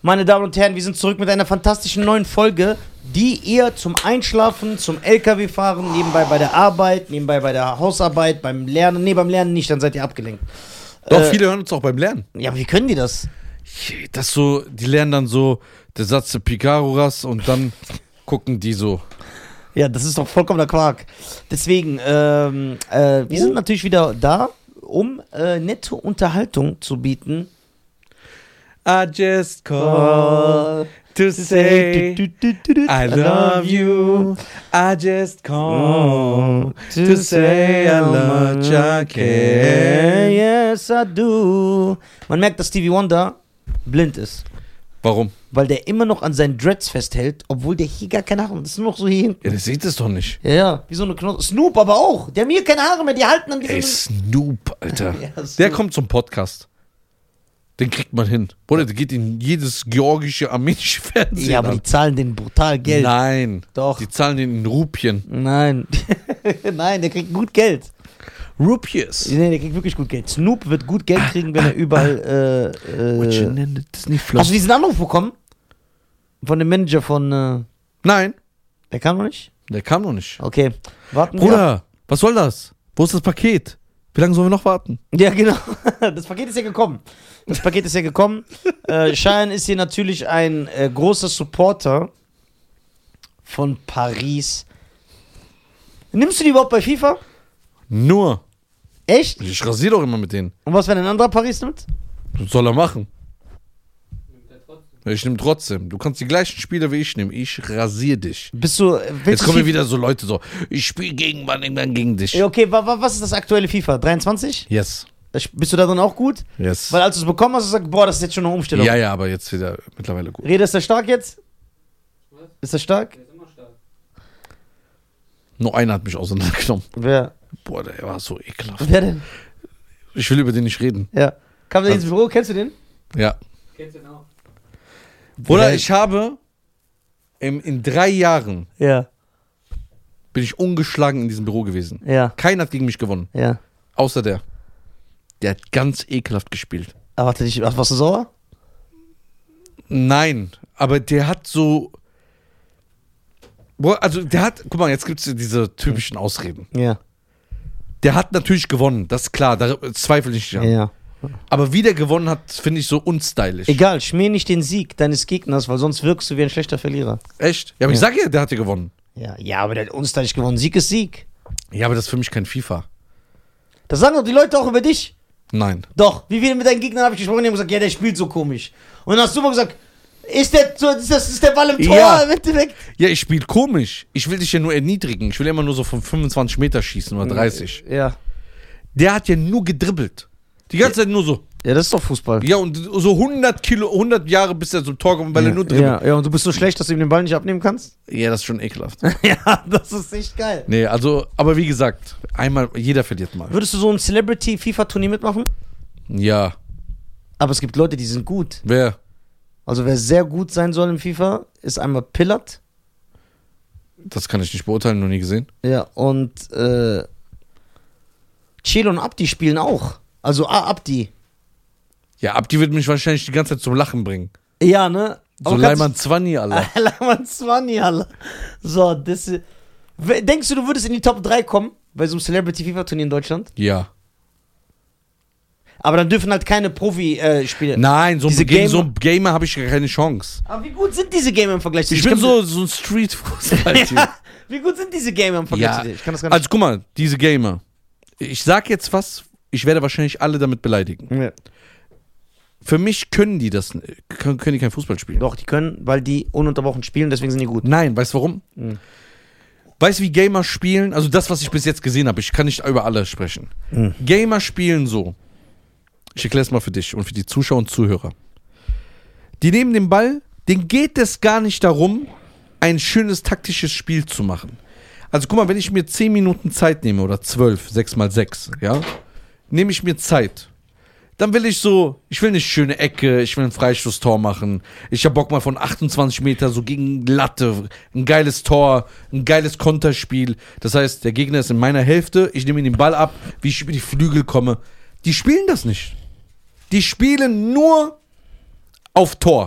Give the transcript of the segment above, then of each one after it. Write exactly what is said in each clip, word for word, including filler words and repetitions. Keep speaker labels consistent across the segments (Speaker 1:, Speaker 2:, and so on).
Speaker 1: Meine Damen und Herren, wir sind zurück mit einer fantastischen neuen Folge, die ihr zum Einschlafen, zum L K W-Fahren, nebenbei bei der Arbeit, nebenbei bei der Hausarbeit, beim Lernen, nee, beim Lernen nicht, dann seid ihr abgelenkt.
Speaker 2: Doch,
Speaker 1: äh,
Speaker 2: viele hören uns auch beim Lernen.
Speaker 1: Ja, aber wie können die das?
Speaker 2: Das so, die lernen dann so, der Satz Pythagoras und dann gucken die so.
Speaker 1: Ja, das ist doch vollkommener Quark. Deswegen, ähm, äh, wir sind natürlich wieder da, um äh, nette Unterhaltung zu bieten.
Speaker 2: I just call to say I love you. I just call to say I love you. care.
Speaker 1: Yes, I do. Man merkt, dass Stevie Wonder blind ist.
Speaker 2: Warum?
Speaker 1: Weil der immer noch an seinen Dreads festhält, obwohl der hier gar keine Haare hat. Das ist nur noch so hier hinten.
Speaker 2: Ja, das sieht es doch nicht.
Speaker 1: Ja, ja, wie so eine Knochen. Snoop aber auch. Der haben hier keine Haare mehr, die halten an wie
Speaker 2: Ey,
Speaker 1: so eine...
Speaker 2: Snoop, Alter.
Speaker 1: Ja, Snoop.
Speaker 2: Der kommt zum Podcast. Den kriegt man hin. Bruder, der geht in jedes georgische, armenische Fernsehen.
Speaker 1: Ja, aber
Speaker 2: an.
Speaker 1: die zahlen den brutal Geld.
Speaker 2: Nein.
Speaker 1: Doch.
Speaker 2: Die zahlen den in Rupien.
Speaker 1: Nein. Nein, der kriegt gut Geld.
Speaker 2: Rupies.
Speaker 1: Nee, der kriegt wirklich gut Geld. Snoop wird gut Geld kriegen, wenn er überall. Äh,
Speaker 2: What you
Speaker 1: äh,
Speaker 2: name it, Disney
Speaker 1: hast
Speaker 2: Floss.
Speaker 1: du diesen Anruf bekommen? Von dem Manager von. Äh,
Speaker 2: Nein,
Speaker 1: der kam noch nicht?
Speaker 2: der kam noch nicht.
Speaker 1: Okay. Warten wir.
Speaker 2: Bruder, was soll das? Wo ist das Paket? Wie lange sollen wir noch warten?
Speaker 1: Ja, genau. Das Paket ist ja gekommen. Das Paket ist ja gekommen. äh, Cheyenne ist hier natürlich ein äh, großer Supporter von Paris. Nimmst du die überhaupt bei FIFA?
Speaker 2: Nur.
Speaker 1: Echt?
Speaker 2: Ich rasiere doch immer mit denen.
Speaker 1: Und was, wenn ein anderer Paris nimmt?
Speaker 2: Was soll er machen? Ich nehme trotzdem. Du kannst die gleichen Spieler wie ich nehmen. Ich rasiere dich.
Speaker 1: Bist du. Willst
Speaker 2: Jetzt
Speaker 1: du
Speaker 2: kommen
Speaker 1: FIFA?
Speaker 2: wieder so Leute so, ich spiele gegen wann irgendwann gegen dich.
Speaker 1: Ja, okay, wa, wa, was ist das aktuelle FIFA? dreiundzwanzig?
Speaker 2: Yes.
Speaker 1: Bist du da drin auch gut?
Speaker 2: Yes.
Speaker 1: Weil als du es bekommen hast, hast du gesagt, boah, das ist jetzt schon eine Umstellung.
Speaker 2: Ja, ja, aber jetzt wieder mittlerweile gut.
Speaker 1: Rede, ist der stark jetzt?
Speaker 3: Was?
Speaker 1: Ist der stark?
Speaker 3: Der ist immer stark.
Speaker 2: Nur einer hat mich auseinandergenommen.
Speaker 1: Wer?
Speaker 2: Boah, der war so ekelhaft.
Speaker 1: Wer denn?
Speaker 2: Ich will über den nicht reden.
Speaker 1: Ja. Kam der ins
Speaker 2: Also-
Speaker 1: Büro? Kennst du den?
Speaker 2: Ja.
Speaker 3: Kennst du den auch?
Speaker 2: Bruder,
Speaker 1: Ja.
Speaker 2: ich habe im, in drei Jahren
Speaker 1: Ja.
Speaker 2: bin ich ungeschlagen in diesem Büro gewesen.
Speaker 1: Ja.
Speaker 2: Keiner hat gegen mich gewonnen.
Speaker 1: Ja.
Speaker 2: Außer der. Der hat ganz ekelhaft gespielt.
Speaker 1: Aber warte, dich, warst du sauer?
Speaker 2: Nein, aber der hat so. Boah, also der hat, guck mal, jetzt gibt es diese typischen Ausreden.
Speaker 1: Ja.
Speaker 2: Der hat natürlich gewonnen, das ist klar, da zweifle ich nicht an.
Speaker 1: Ja.
Speaker 2: Aber wie der gewonnen hat, finde ich so unstylisch.
Speaker 1: Egal, schmier nicht den Sieg deines Gegners, weil sonst wirkst du wie ein schlechter Verlierer.
Speaker 2: Echt? Ja, aber
Speaker 1: Ja.
Speaker 2: ich sag ja, der hat ja gewonnen.
Speaker 1: Ja, ja, aber der hat uns da nicht gewonnen. Sieg ist Sieg.
Speaker 2: Ja, aber das ist für mich kein FIFA.
Speaker 1: Das sagen doch die Leute auch über dich.
Speaker 2: Nein.
Speaker 1: Doch, wie viele mit deinen Gegnern habe ich gesprochen, die haben gesagt, ja, der spielt so komisch. Und dann hast du immer gesagt, ist der, so, ist das ist der Ball im Tor
Speaker 2: Ja.
Speaker 1: im Endeffekt?
Speaker 2: Ja, ich spiele komisch. Ich will dich ja nur erniedrigen. Ich will immer nur so von fünfundzwanzig Meter schießen oder dreißig.
Speaker 1: Ja.
Speaker 2: Der hat ja nur gedribbelt. Die ganze Zeit nur so.
Speaker 1: Ja, das ist doch Fußball.
Speaker 2: Ja, und so hundert Kilo, hundert Jahre bis er zum Tor kommt, weil
Speaker 1: ja.
Speaker 2: er nur dribbelt.
Speaker 1: Ja, ja, und du bist so schlecht, dass du ihm den Ball nicht abnehmen kannst?
Speaker 2: Ja, das ist schon ekelhaft.
Speaker 1: Ja, das ist echt geil.
Speaker 2: Nee, also, aber wie gesagt, einmal, jeder verliert mal.
Speaker 1: Würdest du so ein Celebrity-FIFA-Turnier mitmachen?
Speaker 2: Ja.
Speaker 1: Aber es gibt Leute, die sind gut.
Speaker 2: Wer?
Speaker 1: Also wer sehr gut sein soll im FIFA, ist einmal Pillard.
Speaker 2: Das kann ich nicht beurteilen, noch nie gesehen.
Speaker 1: Ja, und äh, Chelo und Abdi spielen auch. Also ah, Abdi.
Speaker 2: Ja, Abdi wird mich wahrscheinlich die ganze Zeit zum Lachen bringen.
Speaker 1: Ja, ne?
Speaker 2: So Leimann Zwanni, Alter.
Speaker 1: Leimann Zwanni, Alter. So, das ist- W- Denkst du, du würdest in die Top drei kommen bei so einem Celebrity-FIFA-Turnier in Deutschland?
Speaker 2: Ja.
Speaker 1: Aber dann dürfen halt keine Profi-Spiele.
Speaker 2: Nein, so
Speaker 1: Diese
Speaker 2: gegen
Speaker 1: Gamer-
Speaker 2: so einen Gamer habe ich gar keine Chance.
Speaker 1: Aber wie gut sind diese Gamer im Vergleich zu
Speaker 2: Ich
Speaker 1: dir?
Speaker 2: bin
Speaker 1: kann-
Speaker 2: so, so ein Street-Fußball-Typ.
Speaker 1: Ja, wie gut sind diese Gamer im Vergleich
Speaker 2: Ja,
Speaker 1: zu dir? Ich kann das gar nicht.
Speaker 2: also guck mal, diese Gamer. Ich sag jetzt was, ich werde wahrscheinlich alle damit beleidigen.
Speaker 1: Ja.
Speaker 2: Für mich können die das, können, können die kein Fußball spielen.
Speaker 1: Doch, die können, weil die ununterbrochen spielen, deswegen sind die gut.
Speaker 2: Nein, weißt du warum?
Speaker 1: Mhm.
Speaker 2: Weißt du, wie Gamer spielen? Also das, was ich bis jetzt gesehen habe, ich kann nicht über alle sprechen.
Speaker 1: Mhm.
Speaker 2: Gamer spielen so. Ich erkläre es mal für dich und für die Zuschauer und Zuhörer. Die nehmen den Ball, denen geht es gar nicht darum, ein schönes taktisches Spiel zu machen. Also guck mal, wenn ich mir zehn Minuten Zeit nehme oder zwölf, sechs mal sechs, ja, nehme ich mir Zeit. Dann will ich so, ich will eine schöne Ecke, ich will ein Freistoßtor machen. Ich hab Bock mal von achtundzwanzig Meter so gegen Latte, ein geiles Tor, ein geiles Konterspiel. Das heißt, der Gegner ist in meiner Hälfte, ich nehme ihm den Ball ab, wie ich über die Flügel komme. Die spielen das nicht. Die spielen nur auf Tor.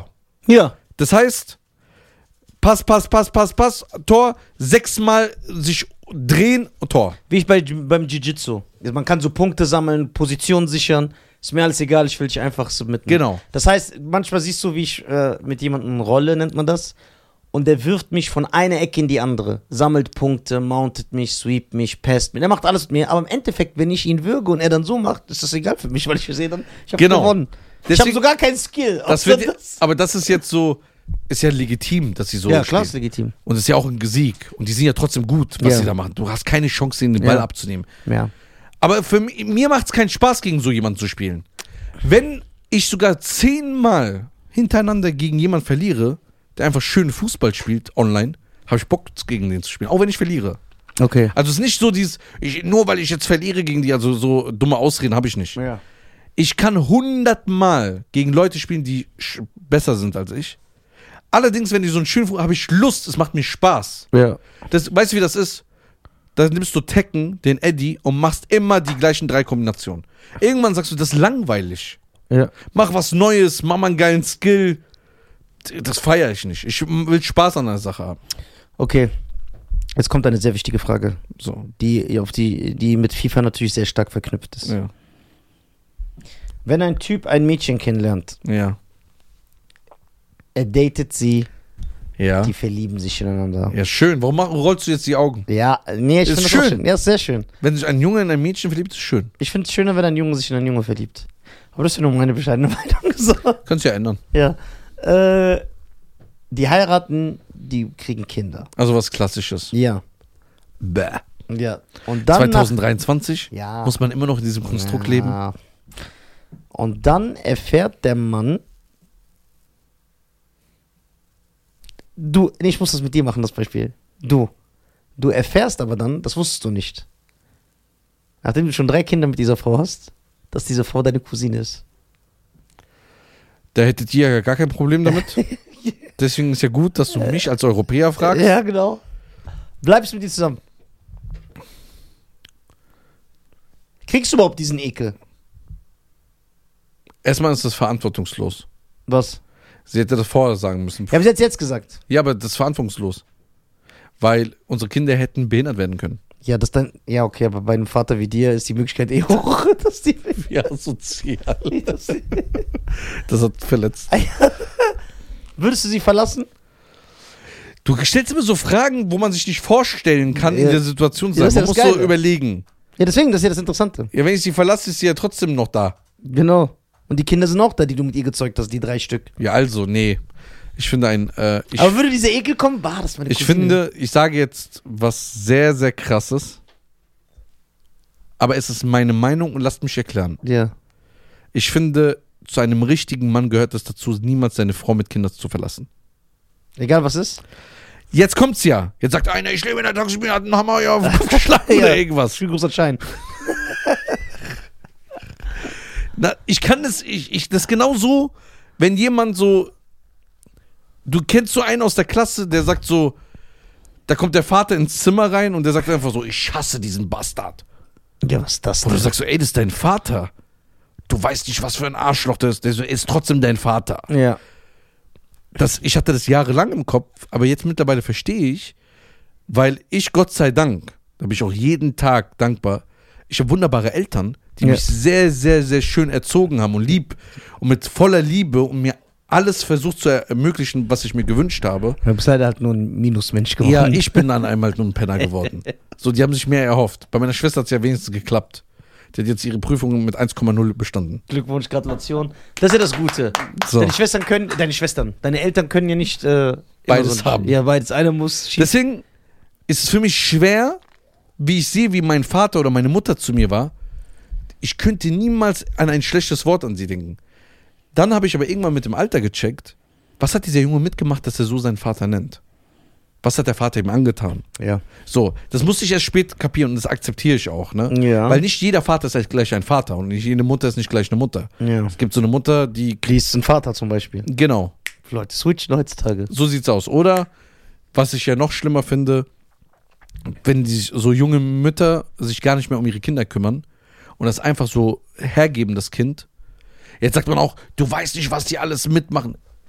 Speaker 1: Ja.
Speaker 2: Das heißt, Pass, Pass, Pass, Pass, Pass, Tor, sechsmal sich drehen und Tor.
Speaker 1: Wie ich bei, beim Jiu-Jitsu. Man kann so Punkte sammeln, Positionen sichern. Ist mir alles egal, ich will dich einfach submitten.
Speaker 2: Genau.
Speaker 1: Das heißt, manchmal siehst du, wie ich äh, mit jemandem rolle, nennt man das. Und der wirft mich von einer Ecke in die andere. Sammelt Punkte, mountet mich, sweept mich, passt mich. Der macht alles mit mir. Aber im Endeffekt, wenn ich ihn würge und er dann so macht, ist das egal für mich, weil ich sehe dann, ich habe
Speaker 2: Genau.
Speaker 1: gewonnen.
Speaker 2: Deswegen-
Speaker 1: ich habe sogar keinen Skill.
Speaker 2: Das
Speaker 1: außer
Speaker 2: wird, aber das ist jetzt so, ist ja legitim, dass sie so
Speaker 1: ja, klar, ist
Speaker 2: spielen.
Speaker 1: legitim.
Speaker 2: Und es ist ja auch ein Sieg. Und die sind ja trotzdem gut, was
Speaker 1: Ja.
Speaker 2: sie da machen. Du hast keine Chance, den Ball
Speaker 1: Ja.
Speaker 2: abzunehmen.
Speaker 1: Ja.
Speaker 2: Aber für mi- mir macht es keinen Spaß, gegen so jemanden zu spielen. Wenn ich sogar zehnmal hintereinander gegen jemanden verliere, der einfach schön Fußball spielt, online, habe ich Bock, gegen den zu spielen. Auch wenn ich verliere.
Speaker 1: Okay.
Speaker 2: Also es ist nicht so dieses, ich, nur weil ich jetzt verliere gegen die, also so dumme Ausreden habe ich nicht.
Speaker 1: Ja.
Speaker 2: Ich kann hundertmal gegen Leute spielen, die sch- besser sind als ich. Allerdings, wenn die so einen schönen Fußball, habe ich Lust, es macht mir Spaß.
Speaker 1: Ja.
Speaker 2: Das, weißt du, wie das ist? Da nimmst du Tekken, den Eddie, und machst immer die gleichen drei Kombinationen. Irgendwann sagst du, das ist langweilig.
Speaker 1: Ja.
Speaker 2: Mach was Neues, mach mal einen geilen Skill. Das feiere ich nicht. Ich will Spaß an der Sache haben.
Speaker 1: Okay. Jetzt kommt eine sehr wichtige Frage,
Speaker 2: So.
Speaker 1: die, auf die, die mit FIFA natürlich sehr stark verknüpft ist.
Speaker 2: Ja.
Speaker 1: Wenn ein Typ ein Mädchen kennenlernt,
Speaker 2: Ja.
Speaker 1: er datet sie,
Speaker 2: Ja.
Speaker 1: die verlieben sich ineinander.
Speaker 2: Ja, schön. Warum mach, rollst du jetzt die Augen?
Speaker 1: Ja, nee, ich
Speaker 2: Ist
Speaker 1: finde das auch
Speaker 2: schön.
Speaker 1: schön. Ja, ist sehr schön.
Speaker 2: Wenn sich ein Junge in ein Mädchen verliebt, ist schön.
Speaker 1: Ich finde es schöner, wenn ein Junge sich in einen Junge verliebt. Aber das ist ja nur meine bescheidene Meinung. So.
Speaker 2: Kannst ja ändern.
Speaker 1: Ja. Äh, die heiraten, die kriegen Kinder.
Speaker 2: Also was Klassisches.
Speaker 1: Ja.
Speaker 2: Bäh.
Speaker 1: Ja. Und dann
Speaker 2: zwanzig dreiundzwanzig
Speaker 1: nach, ja.
Speaker 2: muss man immer noch in diesem Konstrukt
Speaker 1: ja.
Speaker 2: leben.
Speaker 1: Und dann erfährt der Mann, du, nee, ich muss das mit dir machen, das Beispiel. Du. Du erfährst aber dann, das wusstest du nicht, nachdem du schon drei Kinder mit dieser Frau hast, dass diese Frau deine Cousine ist.
Speaker 2: Da hättet ihr ja gar kein Problem damit. Deswegen ist ja gut, dass du mich als Europäer fragst.
Speaker 1: Ja, genau. Bleibst du mit dir zusammen? Kriegst du überhaupt diesen Ekel?
Speaker 2: Erstmal ist das verantwortungslos.
Speaker 1: Was?
Speaker 2: Sie hätte das vorher sagen müssen.
Speaker 1: Ich habe es jetzt, jetzt gesagt.
Speaker 2: Ja, aber das ist verantwortungslos. Weil unsere Kinder hätten behindert werden können.
Speaker 1: Ja, das dann, ja, okay, aber bei einem Vater wie dir ist die Möglichkeit eh hoch, dass die.
Speaker 2: Ja, sozial.
Speaker 1: dass die
Speaker 2: Das hat verletzt.
Speaker 1: Würdest du sie verlassen?
Speaker 2: Du stellst immer so Fragen, wo man sich nicht vorstellen kann, in
Speaker 1: Ja.
Speaker 2: der Situation zu
Speaker 1: Ja,
Speaker 2: sein.
Speaker 1: das ist
Speaker 2: Man
Speaker 1: ja
Speaker 2: muss
Speaker 1: das
Speaker 2: so
Speaker 1: Geile.
Speaker 2: überlegen.
Speaker 1: Ja, deswegen, das ist ja das Interessante.
Speaker 2: Ja, wenn ich sie verlasse, ist sie ja trotzdem noch da.
Speaker 1: Genau. Und die Kinder sind auch da, die du mit ihr gezeugt hast, die drei Stück.
Speaker 2: Ja, also, nee. Ich finde ein, äh, ich,
Speaker 1: Aber würde dieser Ekel kommen? Bah, das ist meine
Speaker 2: ich
Speaker 1: Cousine.
Speaker 2: finde, ich sage jetzt was sehr, sehr krasses. Aber es ist meine Meinung und lasst mich erklären.
Speaker 1: Ja.
Speaker 2: Ich finde, zu einem richtigen Mann gehört es dazu, niemals seine Frau mit Kindern zu verlassen.
Speaker 1: Egal was ist.
Speaker 2: Jetzt kommt's ja. Jetzt sagt einer, ich lebe in der Taxi, hat einen Hammer ja auf den Kopf geschlagen oder irgendwas.
Speaker 1: Viel großer Schein.
Speaker 2: Na, ich kann das, ich, ich, das ist genau so, wenn jemand so, du kennst so einen aus der Klasse, der sagt so, da kommt der Vater ins Zimmer rein und der sagt einfach so, ich hasse diesen Bastard.
Speaker 1: Ja, was ist das
Speaker 2: Und du
Speaker 1: denn?
Speaker 2: sagst so, ey, das ist dein Vater. Du weißt nicht, was für ein Arschloch das ist. Der so, ist trotzdem dein Vater.
Speaker 1: Ja.
Speaker 2: Das, ich hatte das jahrelang im Kopf, aber jetzt mittlerweile verstehe ich, weil ich, Gott sei Dank, da bin ich auch jeden Tag dankbar, ich habe wunderbare Eltern, die
Speaker 1: Ja.
Speaker 2: mich sehr, sehr, sehr schön erzogen haben und lieb und mit voller Liebe und mir alles versucht zu ermöglichen, was ich mir gewünscht habe.
Speaker 1: Du bist leider halt nur ein Minusmensch geworden.
Speaker 2: Ja, ich bin dann einmal nur ein Penner geworden. So, die haben sich mehr erhofft. Bei meiner Schwester hat es ja wenigstens geklappt. Die hat jetzt ihre Prüfung mit eins Komma null bestanden.
Speaker 1: Glückwunsch, Gratulation. Das ist ja das Gute.
Speaker 2: So.
Speaker 1: Deine Schwestern können, deine Schwestern, deine Eltern können ja nicht äh, immer
Speaker 2: Beides
Speaker 1: so,
Speaker 2: haben.
Speaker 1: Ja, beides. Einer muss schießen.
Speaker 2: Deswegen ist es für mich schwer, wie ich sehe, wie mein Vater oder meine Mutter zu mir war. Ich könnte niemals an ein schlechtes Wort an sie denken. Dann habe ich aber irgendwann mit dem Alter gecheckt, was hat dieser Junge mitgemacht, dass er so seinen Vater nennt? Was hat der Vater ihm angetan?
Speaker 1: Ja.
Speaker 2: So, das musste ich erst spät kapieren und das akzeptiere ich auch, ne?
Speaker 1: Ja.
Speaker 2: Weil nicht jeder Vater ist halt gleich ein Vater und nicht jede Mutter ist nicht gleich eine Mutter.
Speaker 1: Ja.
Speaker 2: Es gibt so eine Mutter, die,
Speaker 1: Liest ein Vater zum Beispiel.
Speaker 2: genau,
Speaker 1: Leute switchen heutzutage.
Speaker 2: so sieht's aus. Oder, was ich ja noch schlimmer finde, wenn die, so junge Mütter sich gar nicht mehr um ihre Kinder kümmern und das einfach so hergeben, das Kind. Jetzt sagt man auch, du weißt nicht, was die alles mitmachen.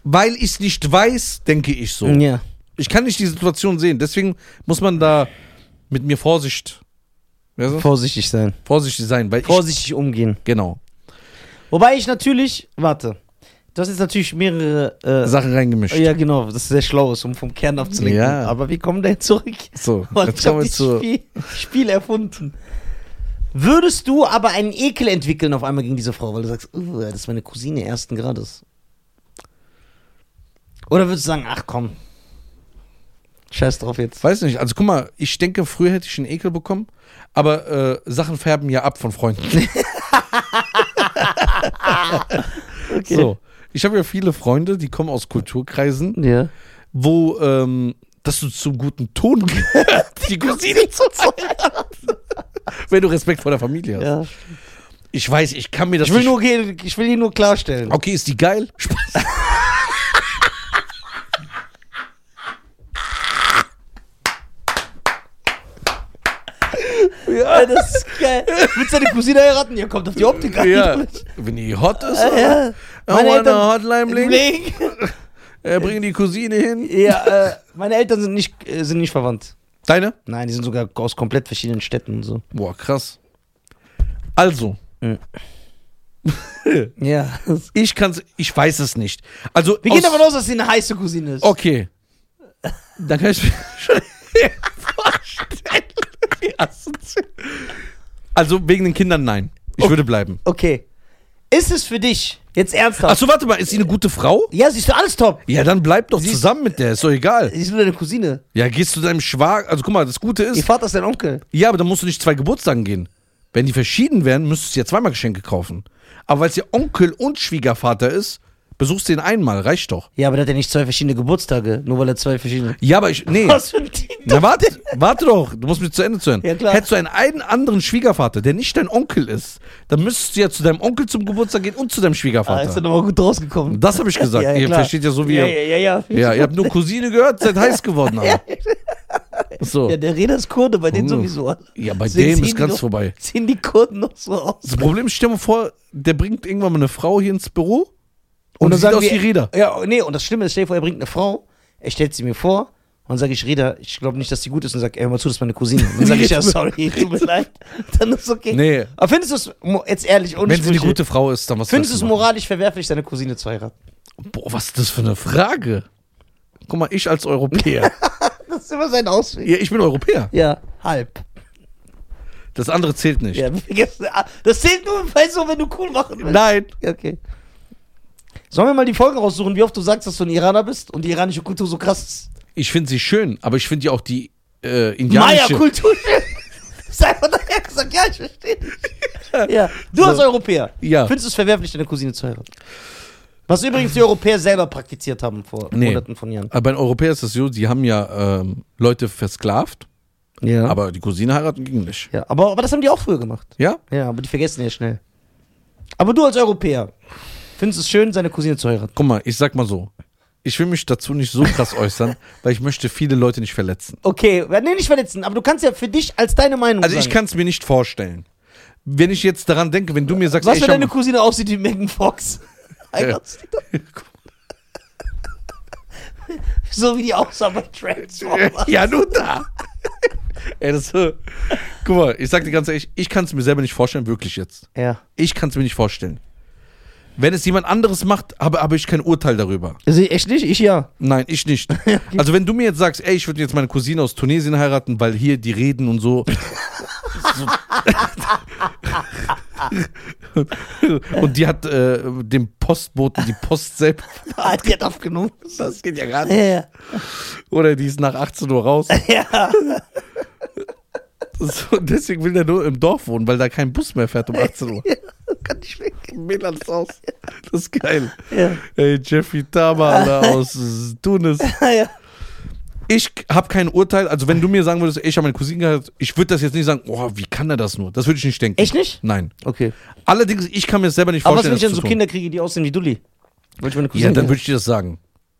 Speaker 2: weil ich es nicht weiß, denke ich so.
Speaker 1: Ja.
Speaker 2: Ich kann nicht die Situation sehen. Deswegen muss man da mit mir Vorsicht, weißt du?
Speaker 1: Vorsichtig sein.
Speaker 2: vorsichtig sein. Weil
Speaker 1: Vorsichtig umgehen.
Speaker 2: ich, genau,
Speaker 1: Wobei ich natürlich, warte, du hast jetzt natürlich mehrere äh,
Speaker 2: Sachen reingemischt.
Speaker 1: Ja, genau, das ist sehr schlau ist, um vom Kern abzulenken.
Speaker 2: Ja.
Speaker 1: Aber wir kommen dahin zurück.
Speaker 2: So,
Speaker 1: Und
Speaker 2: jetzt
Speaker 1: ich habe
Speaker 2: kommen wir
Speaker 1: dieses
Speaker 2: zu...
Speaker 1: Spiel, Spiel erfunden. Würdest du aber einen Ekel entwickeln auf einmal gegen diese Frau, weil du sagst, uh, das ist meine Cousine ersten Grades? Oder würdest du sagen, ach komm, scheiß drauf jetzt.
Speaker 2: Weiß nicht, also guck mal, ich denke, früher hätte ich einen Ekel bekommen, aber äh, Sachen färben ja ab von Freunden.
Speaker 1: Okay.
Speaker 2: So, ich habe ja viele Freunde, die kommen aus Kulturkreisen,
Speaker 1: Ja.
Speaker 2: wo ähm, das so zum guten Ton gehört, die Cousine zu heiraten. Wenn du Respekt vor der Familie hast.
Speaker 1: Ja.
Speaker 2: Ich weiß, ich kann mir das
Speaker 1: Ich will,
Speaker 2: nicht...
Speaker 1: nur, ge- ich will hier nur klarstellen.
Speaker 2: Okay, ist die geil? Spaß.
Speaker 1: Ja, das ist geil. Willst du deine Cousine heiraten? Ja, kommt auf die Optik an.
Speaker 2: Ja, wenn die hot ist,
Speaker 1: Ja, ja.
Speaker 2: I
Speaker 1: Meine
Speaker 2: want
Speaker 1: Eltern-
Speaker 2: a Hotline Bling.
Speaker 1: Bling.
Speaker 2: Äh, bring die Cousine hin.
Speaker 1: Ja, äh, meine Eltern sind nicht, äh, sind nicht verwandt.
Speaker 2: Deine?
Speaker 1: Nein, die sind sogar aus komplett verschiedenen Städten und so.
Speaker 2: Boah, krass. Also,
Speaker 1: Ja.
Speaker 2: ich kann's, ich weiß es nicht. Also,
Speaker 1: Wir gehen
Speaker 2: aus-
Speaker 1: davon aus, dass sie eine heiße Cousine ist.
Speaker 2: Okay. Dann kann ich mir schon vorstellen. wie asozial. Also, wegen den Kindern, nein. Ich
Speaker 1: Okay.
Speaker 2: würde bleiben.
Speaker 1: Okay. Ist es für dich jetzt ernsthaft?
Speaker 2: Achso, warte mal, ist sie eine gute Frau?
Speaker 1: Ja, siehst du, alles top.
Speaker 2: Ja, dann bleib doch
Speaker 1: Sie ist-
Speaker 2: zusammen mit der, ist doch egal.
Speaker 1: Siehst du deine Cousine?
Speaker 2: Ja, gehst zu deinem Schwager, also guck mal, das Gute
Speaker 1: Ihr
Speaker 2: ist,
Speaker 1: Vater ist dein Onkel.
Speaker 2: ja, aber dann musst du nicht zwei Geburtstagen gehen. Wenn die verschieden wären, müsstest du ja zweimal Geschenke kaufen. Aber weil es ja Onkel und Schwiegervater ist, besuchst du ihn einmal, reicht doch.
Speaker 1: Ja, aber der hat ja nicht zwei verschiedene Geburtstage, nur weil er zwei verschiedene.
Speaker 2: Ja, aber ich, nee.
Speaker 1: Was für ein Ding?
Speaker 2: Na, warte, warte doch, du musst mir zu Ende zuhören.
Speaker 1: Ja, klar.
Speaker 2: Hättest du einen, einen anderen Schwiegervater, der nicht dein Onkel ist, dann müsstest du ja zu deinem Onkel zum Geburtstag gehen und zu deinem
Speaker 1: Ah, ist er
Speaker 2: Schwiegervater.
Speaker 1: nochmal gut rausgekommen.
Speaker 2: Das habe ich gesagt.
Speaker 1: Ja, ja,
Speaker 2: ihr
Speaker 1: klar.
Speaker 2: versteht ja so wie
Speaker 1: Ja,
Speaker 2: ihr.
Speaker 1: ja, ja. Ja,
Speaker 2: Ja, ihr habt nur Cousine gehört, seid heiß geworden. Aber. So.
Speaker 1: ja der Reda ist Kurde, bei denen
Speaker 2: Oh.
Speaker 1: sowieso.
Speaker 2: Ja, bei
Speaker 1: Deswegen
Speaker 2: dem
Speaker 1: sehen
Speaker 2: ist
Speaker 1: die
Speaker 2: ganz
Speaker 1: noch-
Speaker 2: vorbei.
Speaker 1: Sehen die Kurden noch so aus.
Speaker 2: Das Problem ist, stell dir mal vor, der bringt irgendwann mal eine Frau hier ins Büro
Speaker 1: dann
Speaker 2: und, die sieht
Speaker 1: sagen
Speaker 2: aus
Speaker 1: wir-
Speaker 2: wie Räder.
Speaker 1: Ja, nee, und das Schlimme ist, stell dir vor, er bringt eine Frau, er stellt sie mir vor, und dann sage ich, Reda, ich glaube nicht, dass die gut ist, und sagt, ey, hör mal zu, das ist meine Cousine. Und dann sage ich, ja, sorry, tut mir leid. Dann ist okay.
Speaker 2: Nee,
Speaker 1: Aber findest du es, mo- jetzt ehrlich, ohne
Speaker 2: wenn sie eine
Speaker 1: Sprüche,
Speaker 2: gute Frau ist, dann was
Speaker 1: findest du es
Speaker 2: willst machen?
Speaker 1: moralisch verwerflich, deine Cousine zu heiraten?
Speaker 2: Boah, was ist das für eine Frage? Guck mal, ich als Europäer.
Speaker 1: Das ist immer sein Ausweg.
Speaker 2: Ja, ich bin Europäer.
Speaker 1: Ja, halb.
Speaker 2: Das andere zählt nicht.
Speaker 1: Ja, vergessen. Ah, das zählt nur, weißt du, wenn du cool machen willst.
Speaker 2: Nein.
Speaker 1: Ja, okay. Sollen wir mal die Folgen raussuchen, wie oft du sagst, dass du ein Iraner bist und die iranische Kultur so krass ist?
Speaker 2: Ich finde sie schön, aber ich finde ja auch die äh, indianische...
Speaker 1: Maya-Kultur. Ist einfach daher gesagt, ja, ich verstehe dich. Ja, du
Speaker 2: So.
Speaker 1: als Europäer,
Speaker 2: Ja.
Speaker 1: findest du es verwerflich, deine Cousine zu heiraten? Was übrigens die Europäer selber praktiziert haben vor
Speaker 2: Nee.
Speaker 1: hunderten von Jahren.
Speaker 2: Aber bei den Europäern ist das so, die haben ja ähm, Leute versklavt,
Speaker 1: Ja. Aber,
Speaker 2: aber die Cousine heiraten ging nicht.
Speaker 1: ja, aber, aber das haben die auch früher gemacht.
Speaker 2: Ja?
Speaker 1: Ja, aber die vergessen ja schnell. Aber du als Europäer, findest es schön, seine Cousine zu heiraten?
Speaker 2: Guck mal, ich sag mal so. Ich will mich dazu nicht so krass äußern, weil ich möchte viele Leute nicht verletzen.
Speaker 1: Okay, nee, nicht verletzen, aber du kannst ja für dich als deine Meinung
Speaker 2: Also
Speaker 1: sagen.
Speaker 2: ich kann es mir nicht vorstellen. Wenn ich jetzt daran denke, wenn du mir sagst,
Speaker 1: Was,
Speaker 2: ey,
Speaker 1: wenn
Speaker 2: ich hab-
Speaker 1: deine Cousine aussieht wie Megan Fox? Heiratst du die doch? So wie die aussah bei Transformers.
Speaker 2: Ja, nur da. Ey, das so. Guck mal, ich sag dir ganz ehrlich, ich kann es mir selber nicht vorstellen, wirklich jetzt.
Speaker 1: Ja.
Speaker 2: Ich kann es mir nicht vorstellen. Wenn es jemand anderes macht, habe, habe ich kein Urteil darüber.
Speaker 1: Also echt nicht? Ich ja.
Speaker 2: Nein, ich nicht. Also wenn du mir jetzt sagst, ey, ich würde jetzt meine Cousine aus Tunesien heiraten, weil hier die reden und so. so. Und die hat äh, dem Postboten die Post selbst.
Speaker 1: Ah, die hat aufgenommen.
Speaker 2: Das geht ja gar
Speaker 1: Ja.
Speaker 2: Oder die ist nach achtzehn Uhr raus.
Speaker 1: Ja.
Speaker 2: So, deswegen will der nur im Dorf wohnen, weil da kein Bus mehr fährt um achtzehn Uhr.
Speaker 1: Kann nicht weg.
Speaker 2: Mädels aus. Das ist geil.
Speaker 1: Ja.
Speaker 2: Ey, Jeffrey Dahmer Alter, aus äh, Tunis.
Speaker 1: Ja.
Speaker 2: Ich habe kein Urteil. Also wenn du mir sagen würdest, ey, ich habe meine Cousine gehabt, ich würde das jetzt nicht sagen, oh, wie kann er das nur? Das würde ich nicht denken.
Speaker 1: Echt nicht?
Speaker 2: Nein.
Speaker 1: Okay.
Speaker 2: Allerdings, ich kann mir das selber nicht
Speaker 1: Aber was,
Speaker 2: vorstellen,
Speaker 1: wenn ich dann
Speaker 2: das
Speaker 1: so
Speaker 2: zu tun.
Speaker 1: Kinder kriege, die aussehen wie Dulli? Wollte ich meine Cousine
Speaker 2: Ja, dann
Speaker 1: heiraten?
Speaker 2: würde ich dir das sagen.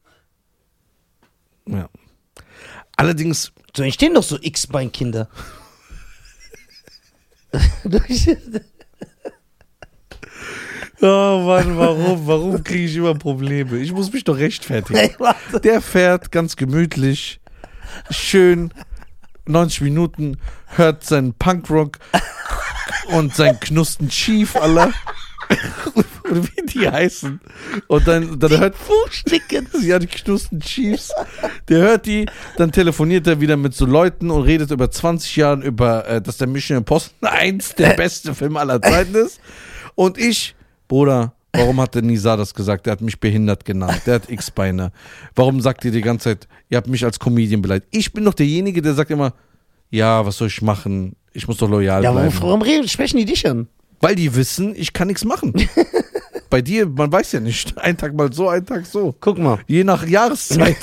Speaker 2: Ja. Allerdings,
Speaker 1: So entstehen doch so X-Bein-Kinder.
Speaker 2: Oh Mann, warum? Warum kriege ich immer Probleme? Ich muss mich doch rechtfertigen.
Speaker 1: Ey, warte.
Speaker 2: Der fährt ganz gemütlich, schön, neunzig Minuten, hört seinen Punkrock und seinen Knusten Chief, Alter. Oder wie die heißen. Und dann, dann hört
Speaker 1: Fußsticken.
Speaker 2: ja, die Knusten Chiefs. Der hört die, dann telefoniert er wieder mit so Leuten und redet über zwanzig Jahren über, äh, dass der Mission Impossible eins der beste Film aller Zeiten ist. Und ich, Bruder, warum hat der Nizar das gesagt? Der hat mich behindert genannt. Der hat X-Beine. Warum sagt ihr die ganze Zeit, ihr habt mich als Comedian beleidigt? Ich bin doch derjenige, der sagt immer, ja, was soll ich machen? Ich muss doch loyal
Speaker 1: Ja,
Speaker 2: bleiben.
Speaker 1: warum, warum reden, sprechen die dich an?
Speaker 2: Weil die wissen, ich kann nichts machen. Bei dir, man weiß ja nicht. Ein Tag mal so, ein Tag so.
Speaker 1: Guck mal.
Speaker 2: Je nach Jahreszeit.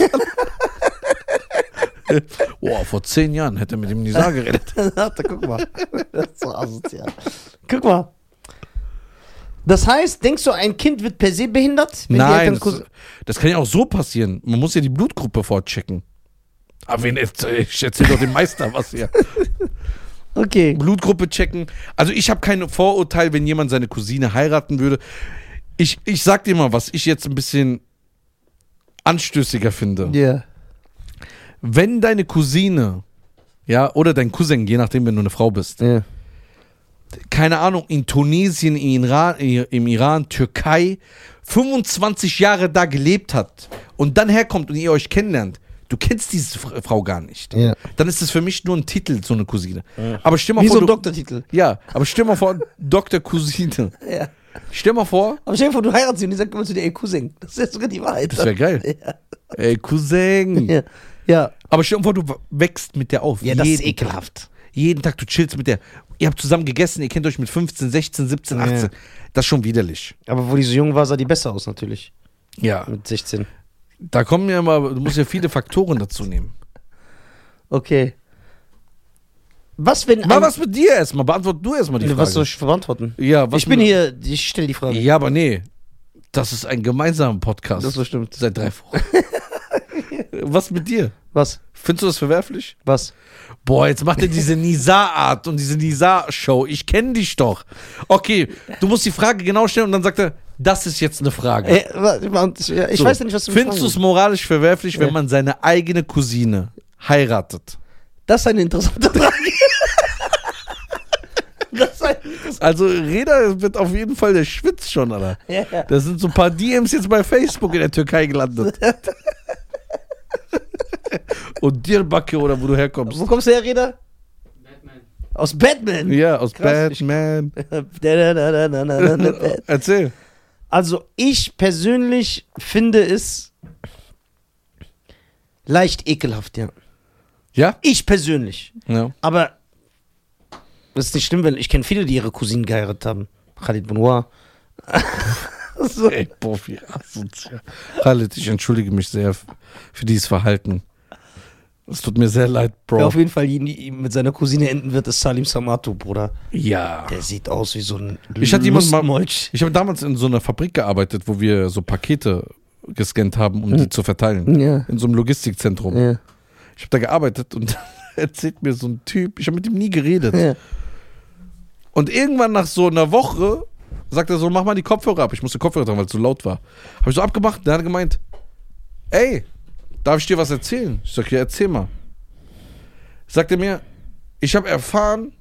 Speaker 2: Boah, vor zehn Jahren hätte er mit dem Nizar geredet.
Speaker 1: Warte, guck mal. Das ist so asozial. Guck mal. Das heißt, denkst du, ein Kind wird per se behindert? wenn die
Speaker 2: Nein,
Speaker 1: Eltern
Speaker 2: das,
Speaker 1: Kus-
Speaker 2: das kann ja auch so passieren. Man muss ja die Blutgruppe vorchecken. Aber wen erzähl- ich erzähle doch dem Meister was hier.
Speaker 1: Okay.
Speaker 2: Blutgruppe checken. Also ich habe kein Vorurteil, wenn jemand seine Cousine heiraten würde. Ich, ich sag dir mal, was ich jetzt ein bisschen anstößiger finde.
Speaker 1: Ja.
Speaker 2: Wenn deine Cousine, ja, oder dein Cousin, je nachdem, wenn du eine Frau bist,
Speaker 1: Ja.
Speaker 2: keine Ahnung, in Tunesien, in Iran, im Iran, Türkei, fünfundzwanzig Jahre da gelebt hat und dann herkommt und ihr euch kennenlernt, du kennst diese F- Frau gar nicht.
Speaker 1: Ja.
Speaker 2: Dann ist es für mich nur ein Titel, so eine Cousine. Aber stell mal
Speaker 1: Wie
Speaker 2: vor,
Speaker 1: so ein
Speaker 2: du,
Speaker 1: Doktortitel.
Speaker 2: ja, aber stell mal vor, Doktor Cousine.
Speaker 1: Ja.
Speaker 2: Stell mal vor,
Speaker 1: Aber stell dir vor, du heiratest sie und die sagt immer zu dir, ey Cousin. Das ist jetzt sogar die Wahrheit.
Speaker 2: das wäre geil.
Speaker 1: Ja.
Speaker 2: Ey, Cousin.
Speaker 1: Ja. Ja.
Speaker 2: Aber stell dir vor, du wächst mit der auf.
Speaker 1: Ja, das ist
Speaker 2: Jeden
Speaker 1: ekelhaft.
Speaker 2: Tag. Jeden Tag, du chillst mit der. Ihr habt zusammen gegessen, ihr kennt euch mit fünfzehn, sechzehn, siebzehn,
Speaker 1: Ja.
Speaker 2: achtzehn. Das ist schon widerlich.
Speaker 1: Aber wo die so jung war, sah die besser aus natürlich.
Speaker 2: Ja.
Speaker 1: Mit sechzehn.
Speaker 2: Da kommen ja immer, du musst ja viele Faktoren dazu nehmen.
Speaker 1: Okay. Was, wenn.
Speaker 2: Mal
Speaker 1: ein-
Speaker 2: was mit dir erstmal, beantwort du erstmal die Frage.
Speaker 1: Was soll ich beantworten?
Speaker 2: ja, was
Speaker 1: Ich bin
Speaker 2: mit-
Speaker 1: hier, ich stelle die Frage.
Speaker 2: Ja, aber nee. Das ist ein gemeinsamer Podcast.
Speaker 1: Das bestimmt.
Speaker 2: Seit drei Wochen. Was mit dir?
Speaker 1: Was?
Speaker 2: Findest du das verwerflich?
Speaker 1: Was?
Speaker 2: Boah, jetzt macht er diese Nizar-Art und diese Nizar-Show. Ich kenne dich doch. Okay, du musst die Frage genau stellen und dann sagt er, das ist jetzt eine Frage.
Speaker 1: Äh, wa- ja, ich
Speaker 2: So,
Speaker 1: weiß ja nicht, was du mich
Speaker 2: Findest du es
Speaker 1: fragen
Speaker 2: moralisch verwerflich, wenn
Speaker 1: Ja.
Speaker 2: man seine eigene Cousine heiratet?
Speaker 1: willst. Das ist eine interessante Frage. Das ist eine interessante
Speaker 2: Also, Reda wird auf jeden Fall, der schwitzt schon, Alter.
Speaker 1: ja, ja.
Speaker 2: Da sind so ein paar D Ms jetzt bei Facebook in der Türkei gelandet. Und Diyarbakir oder wo du herkommst.
Speaker 1: Wo kommst du her, Reda?
Speaker 3: Batman.
Speaker 1: Aus Batman.
Speaker 2: Ja, aus
Speaker 1: Krass, ich-
Speaker 2: Batman.
Speaker 1: Da, da, da, da, da, da, da, da.
Speaker 2: Erzähl.
Speaker 1: Also ich persönlich finde es leicht ekelhaft, ja.
Speaker 2: Ja?
Speaker 1: Ich persönlich.
Speaker 2: Ja.
Speaker 1: Aber das ist nicht schlimm, weil ich kenne viele, die ihre Cousinen geheiratet haben. Khalid Benoit. so.
Speaker 2: Ey, boah, wie asozial. Khalid, ich entschuldige mich sehr f- für dieses Verhalten. Es tut mir sehr leid,
Speaker 1: Wer
Speaker 2: Bro.
Speaker 1: auf jeden Fall nie mit seiner Cousine enden wird, ist Salim Samato, Bruder.
Speaker 2: Ja.
Speaker 1: Der sieht aus wie so ein
Speaker 2: Ich hatte jemanden mal-
Speaker 1: Lustmolch.
Speaker 2: Ich habe damals in so einer Fabrik gearbeitet, wo wir so Pakete gescannt haben, um die zu verteilen.
Speaker 1: Ja.
Speaker 2: In so einem Logistikzentrum.
Speaker 1: Ja.
Speaker 2: Ich habe da gearbeitet und erzählt mir so ein Typ, ich habe mit ihm nie geredet.
Speaker 1: Ja.
Speaker 2: Und irgendwann nach so einer Woche sagt er so, mach mal die Kopfhörer ab. Ich musste Kopfhörer tragen, weil es so laut war. Habe ich so abgemacht, der hat gemeint, ey, darf ich dir was erzählen? Ich sag, ja, erzähl mal. Sagt er mir, ich habe erfahren,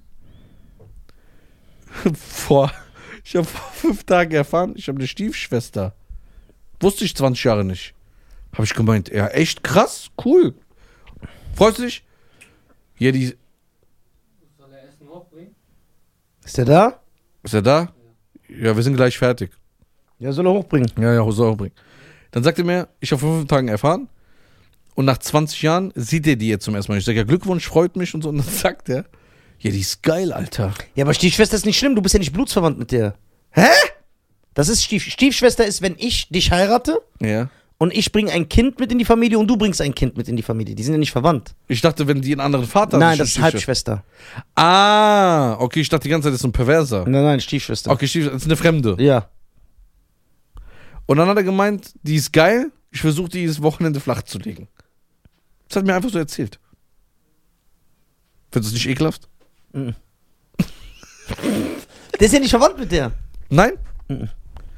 Speaker 2: vor, ich habe vor fünf Tagen erfahren, ich habe eine Stiefschwester. Wusste ich zwanzig Jahre nicht. Habe ich gemeint, ja, echt krass, cool. Freust du dich? Ja, die,
Speaker 3: Soll er Essen hochbringen?
Speaker 1: Ist der da?
Speaker 2: ist er da? Ja, wir sind gleich fertig.
Speaker 1: Ja, soll er hochbringen.
Speaker 2: Ja, ja, soll er bringen. Dann sagt er mir, ich habe vor fünf Tagen erfahren und nach zwanzig Jahren sieht er die jetzt zum ersten Mal. Ich sage, ja, Glückwunsch, freut mich und so. Und dann sagt er, ja, die ist geil, Alter.
Speaker 1: Ja, aber Stiefschwester ist nicht schlimm, du bist ja nicht blutsverwandt mit der.
Speaker 2: Hä?
Speaker 1: Das ist Stief Stiefschwester ist, wenn ich dich heirate
Speaker 2: Ja.
Speaker 1: und ich bringe ein Kind mit in die Familie und du bringst ein Kind mit in die Familie. Die sind ja nicht verwandt.
Speaker 2: Ich dachte, wenn die einen anderen Vater
Speaker 1: Nein,
Speaker 2: hat,
Speaker 1: das ist Halbschwester.
Speaker 2: Ah, okay, ich dachte die ganze Zeit, das ist ein Perverser.
Speaker 1: Nein, nein, Stiefschwester.
Speaker 2: Okay, Stief- das ist eine Fremde.
Speaker 1: Ja.
Speaker 2: Und dann hat er gemeint, die ist geil, ich versuche die dieses Wochenende flach zu legen. Das hat er mir einfach so erzählt. Findest du es nicht ekelhaft?
Speaker 1: Der ist ja nicht verwandt mit der.
Speaker 2: Nein?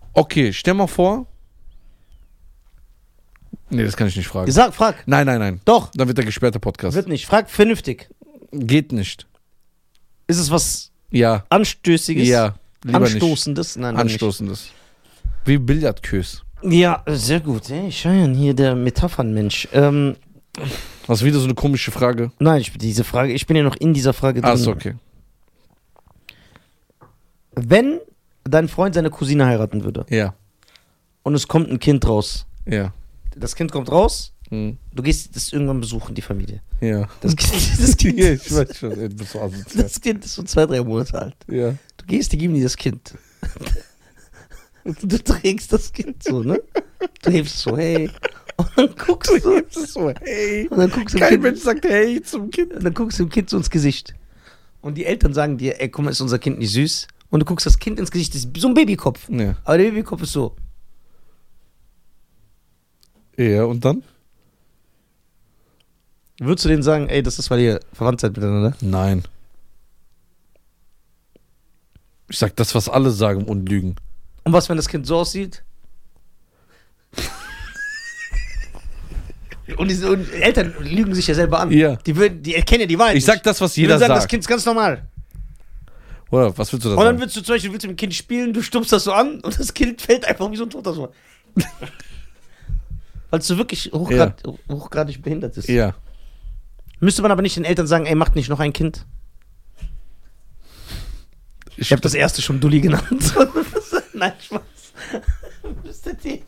Speaker 2: Okay, stell mal vor. Nee, das kann ich nicht fragen.
Speaker 1: Sag, frag.
Speaker 2: Nein, nein, nein.
Speaker 1: Doch.
Speaker 2: Dann wird der gesperrte Podcast.
Speaker 1: Wird nicht. Frag vernünftig.
Speaker 2: Geht nicht.
Speaker 1: Ist es was
Speaker 2: Ja.
Speaker 1: Anstößiges?
Speaker 2: Ja. Lieber
Speaker 1: Anstoßendes? Nein,
Speaker 2: nicht.
Speaker 1: dann
Speaker 2: Anstoßendes. Wie Billardkös.
Speaker 1: nicht. Ja, sehr gut. Ey, Cheyenne, hier der Metaphernmensch. Ähm,
Speaker 2: Das ist wieder so eine komische Frage.
Speaker 1: nein, ich, diese Frage, ich bin ja noch in dieser Frage drin.
Speaker 2: Ah, ist okay.
Speaker 1: Wenn dein Freund seine Cousine heiraten würde
Speaker 2: Ja.
Speaker 1: und es kommt ein Kind raus,
Speaker 2: Ja.
Speaker 1: das Kind kommt raus,
Speaker 2: Hm.
Speaker 1: du gehst das irgendwann besuchen, die Familie.
Speaker 2: Ja.
Speaker 1: Das Kind, das kind,
Speaker 2: Ja, ich weiß schon, ey, du bist so asozial.
Speaker 1: das kind ist so zwei, drei Monate alt.
Speaker 2: Ja.
Speaker 1: Du gehst, die geben dir das Kind. Du trägst das Kind so, ne? Du hebst es so, hey. Und dann guckst du,
Speaker 2: Das ist so, hey.
Speaker 1: und dann guckst du dem
Speaker 2: Kein
Speaker 1: Kind,
Speaker 2: Mensch sagt hey zum Kind.
Speaker 1: und dann guckst du dem Kind so ins Gesicht. Und die Eltern sagen dir, ey, guck mal, ist unser Kind nicht süß? Und du guckst das Kind ins Gesicht, das ist so ein Babykopf.
Speaker 2: Ja.
Speaker 1: Aber der Babykopf ist so.
Speaker 2: Ja, und dann?
Speaker 1: Würdest du denen sagen, ey, das ist, weil ihr verwandt seid miteinander?
Speaker 2: Nein. Ich sag das, was alle sagen und lügen.
Speaker 1: Und was, wenn das Kind so aussieht? Und die und Eltern lügen sich ja selber an.
Speaker 2: Ja.
Speaker 1: Die, würden, die erkennen ja die Wahrheit.
Speaker 2: Ich sag das, was
Speaker 1: die
Speaker 2: jeder
Speaker 1: würden sagen,
Speaker 2: sagt.
Speaker 1: das Kind ist ganz normal.
Speaker 2: Oder was willst du da
Speaker 1: Und dann
Speaker 2: sagen?
Speaker 1: willst du zum Beispiel willst du mit dem Kind spielen, du stumpfst das so an und das Kind fällt einfach wie so ein Toter so. Weil es so wirklich hochgrad, hochgradig behindert ist.
Speaker 2: Ja.
Speaker 1: Müsste man aber nicht den Eltern sagen, ey, macht nicht noch ein Kind?
Speaker 2: Ich,
Speaker 1: Ich habe das erste schon Dulli genannt. Nein, Spaß. Müsste die.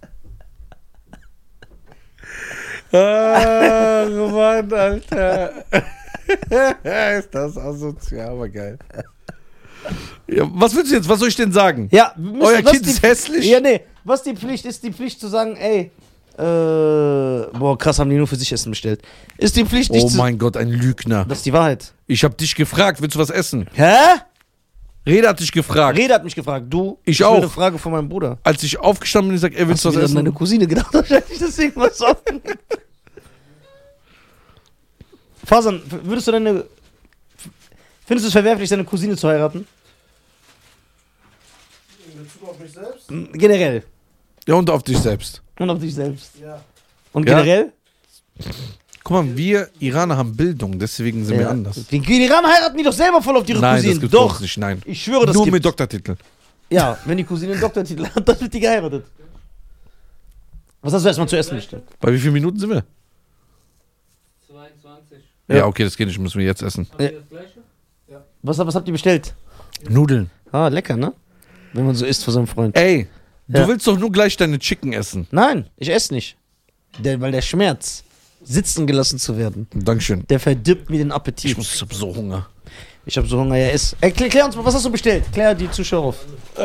Speaker 2: Ach, Mann, Alter. Ist das asozial, aber geil. Ja, was willst du jetzt? Was soll ich denn sagen?
Speaker 1: Ja, müsste,
Speaker 2: Euer
Speaker 1: was
Speaker 2: Kind
Speaker 1: die,
Speaker 2: ist hässlich?
Speaker 1: Ja, nee. Was die Pflicht ist, die Pflicht zu sagen, ey, äh, boah, krass, haben die nur für sich Essen bestellt. Ist die Pflicht nicht
Speaker 2: Oh
Speaker 1: zu.
Speaker 2: mein Gott, ein Lügner.
Speaker 1: Das ist die Wahrheit.
Speaker 2: Ich hab dich gefragt, willst du was essen?
Speaker 1: Hä?
Speaker 2: Reda hat dich gefragt.
Speaker 1: Reda hat mich gefragt, du.
Speaker 2: Ich
Speaker 1: das ist
Speaker 2: auch.
Speaker 1: eine Frage von meinem Bruder.
Speaker 2: Als ich aufgestanden bin, ich sag, ey, willst du
Speaker 1: Hast
Speaker 2: was
Speaker 1: du wieder an
Speaker 2: essen?
Speaker 1: meine Cousine gedacht, wahrscheinlich deswegen was auf. Fasan, würdest du deine. Findest du es verwerflich, deine Cousine zu heiraten?
Speaker 4: In Bezug auf mich selbst?
Speaker 1: M, Generell.
Speaker 2: Ja, und auf dich selbst.
Speaker 1: Und auf dich selbst.
Speaker 4: Ja.
Speaker 1: Und
Speaker 2: Ja.
Speaker 1: generell?
Speaker 2: Guck mal, wir Iraner haben Bildung, deswegen sind wir anders.
Speaker 1: Die Iraner heiraten die doch selber voll auf ihre
Speaker 2: Nein,
Speaker 1: Cousinen.
Speaker 2: das gibt's bei
Speaker 1: Doch.
Speaker 2: uns nicht, nein.
Speaker 1: Ich schwöre, das
Speaker 2: Nur
Speaker 1: gibt.
Speaker 2: mit Doktortitel.
Speaker 1: Ja, wenn die Cousine einen Doktortitel hat, dann wird die geheiratet. Was hast du erstmal zu essen bestellt?
Speaker 2: Bei wie vielen Minuten sind wir?
Speaker 3: zweiundzwanzig.
Speaker 2: Ja,
Speaker 1: Ja.
Speaker 2: okay, das geht nicht, müssen wir jetzt essen.
Speaker 3: Habt ihr das gleiche?
Speaker 1: Was, was habt ihr bestellt?
Speaker 2: Nudeln.
Speaker 1: Ah, lecker, ne? Wenn man so isst vor seinem Freund.
Speaker 2: Ey,
Speaker 1: Ja.
Speaker 2: du willst doch nur gleich deine Chicken essen.
Speaker 1: Nein, ich esse nicht. Der, weil der Schmerz, sitzen gelassen zu werden,
Speaker 2: Dankeschön.
Speaker 1: der verdirbt mir den Appetit.
Speaker 2: Ich, muss, ich hab so Hunger.
Speaker 1: Ich habe so Hunger, ja, ess. Ey, klär, klär uns mal, was hast du bestellt? Klär die Zuschauer auf.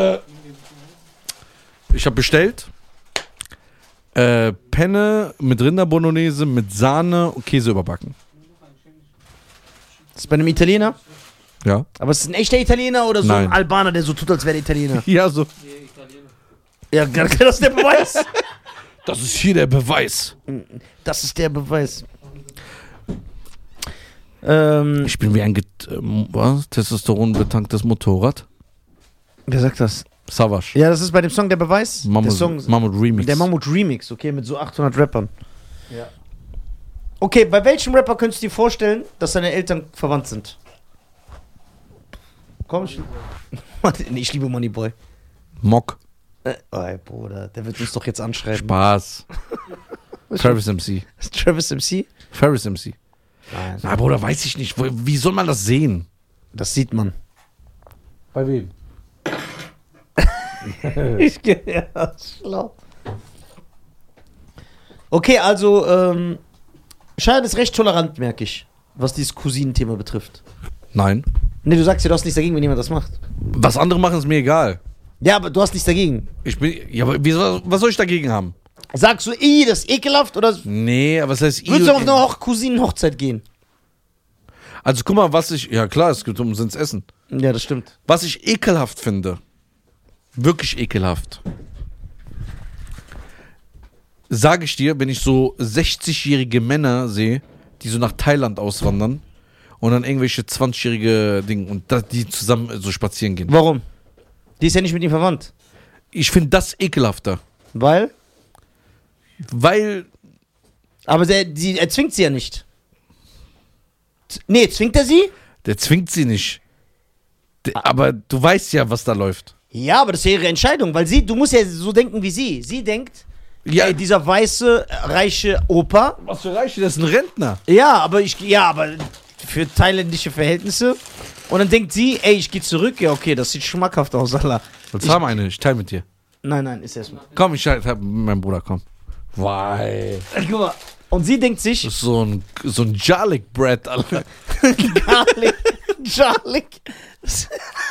Speaker 2: Ich habe bestellt äh, Penne mit Rinderbolognese, mit Sahne und Käse überbacken.
Speaker 1: Das ist bei einem Italiener?
Speaker 2: Ja.
Speaker 1: Aber ist es ein echter Italiener oder so ein
Speaker 2: Nein.
Speaker 1: Albaner, der so tut, als wäre der Italiener?
Speaker 2: Ja, so.
Speaker 3: Nee, Italiener.
Speaker 1: Ja, das ist der Beweis.
Speaker 2: Das ist hier der Beweis.
Speaker 1: Das ist der Beweis. Ähm,
Speaker 2: Ich bin wie ein Get ähm, was? Testosteron betanktes Motorrad.
Speaker 1: wer sagt das?
Speaker 2: Savage.
Speaker 1: Ja, das ist bei dem Song Der Beweis. der
Speaker 2: Mammut,
Speaker 1: Song,
Speaker 2: Mammut Remix.
Speaker 1: der Mammut Remix, okay, mit so achthundert Rappern.
Speaker 4: Ja.
Speaker 1: Okay, bei welchem Rapper könntest du dir vorstellen, dass deine Eltern verwandt sind? Komm, ich, ich liebe Moneyboy.
Speaker 2: Mock.
Speaker 1: Äh, oh, ey, Bruder, der wird uns doch jetzt anschreiben.
Speaker 2: Spaß. Travis M C.
Speaker 1: Travis M C?
Speaker 2: Ferris M C.
Speaker 1: Nein.
Speaker 2: Na, Bruder, weiß ich nicht. Wo- Wie soll man das sehen?
Speaker 1: Das sieht man.
Speaker 2: Bei wem?
Speaker 1: Ich gehe ja, schlau. Okay, also, ähm, Schein ist recht tolerant, merke ich, was dieses Cousinenthema betrifft.
Speaker 2: Nein.
Speaker 1: Ne, du sagst ja, du hast nichts dagegen, wenn jemand das macht.
Speaker 2: Was andere machen, ist mir egal.
Speaker 1: Ja, aber du hast nichts dagegen.
Speaker 2: Ich bin. Ja, aber wie, soll- was soll ich dagegen haben?
Speaker 1: Sagst du, ih, das ist ekelhaft oder
Speaker 2: Nee, aber was heißt
Speaker 1: würdest du auf eine Hoch Cousinenhochzeit gehen?
Speaker 2: Also guck mal, was ich. Ja klar, es geht um ums Essen.
Speaker 1: Ja, das stimmt.
Speaker 2: Was ich ekelhaft finde. Wirklich ekelhaft. Sage ich dir, wenn ich so sechzigjährige Männer sehe, die so nach Thailand auswandern und dann irgendwelche zwanzigjährige Dinge und da, die zusammen so spazieren gehen.
Speaker 1: Warum? Die ist ja nicht mit ihm verwandt.
Speaker 2: Ich finde das ekelhafter.
Speaker 1: Weil?
Speaker 2: Weil,
Speaker 1: Aber der, die, er zwingt sie ja nicht. Z- Nee, zwingt er sie?
Speaker 2: der zwingt sie nicht. Der, aber du weißt ja, was da läuft.
Speaker 1: Ja, aber das ist ja ihre Entscheidung, weil sie, du musst ja so denken wie sie. Sie denkt,
Speaker 2: Ja,
Speaker 1: ey, dieser weiße, reiche Opa.
Speaker 2: was für Reiche, das ist ein Rentner.
Speaker 1: Ja, aber ich, ja, aber für thailändische Verhältnisse. Und dann denkt sie, ey, ich gehe zurück. Ja, okay, das sieht schmackhaft aus, Allah.
Speaker 2: Willst du haben eine? Ich teile mit dir.
Speaker 1: Nein, nein, ist erstmal.
Speaker 2: Komm, ich teile mit meinem Bruder, komm. Weil.
Speaker 1: Guck mal. Und sie denkt sich,
Speaker 2: Das ist so ein, so ein Jarlic-Bread, Alter.
Speaker 1: Garlic. Garlic. Das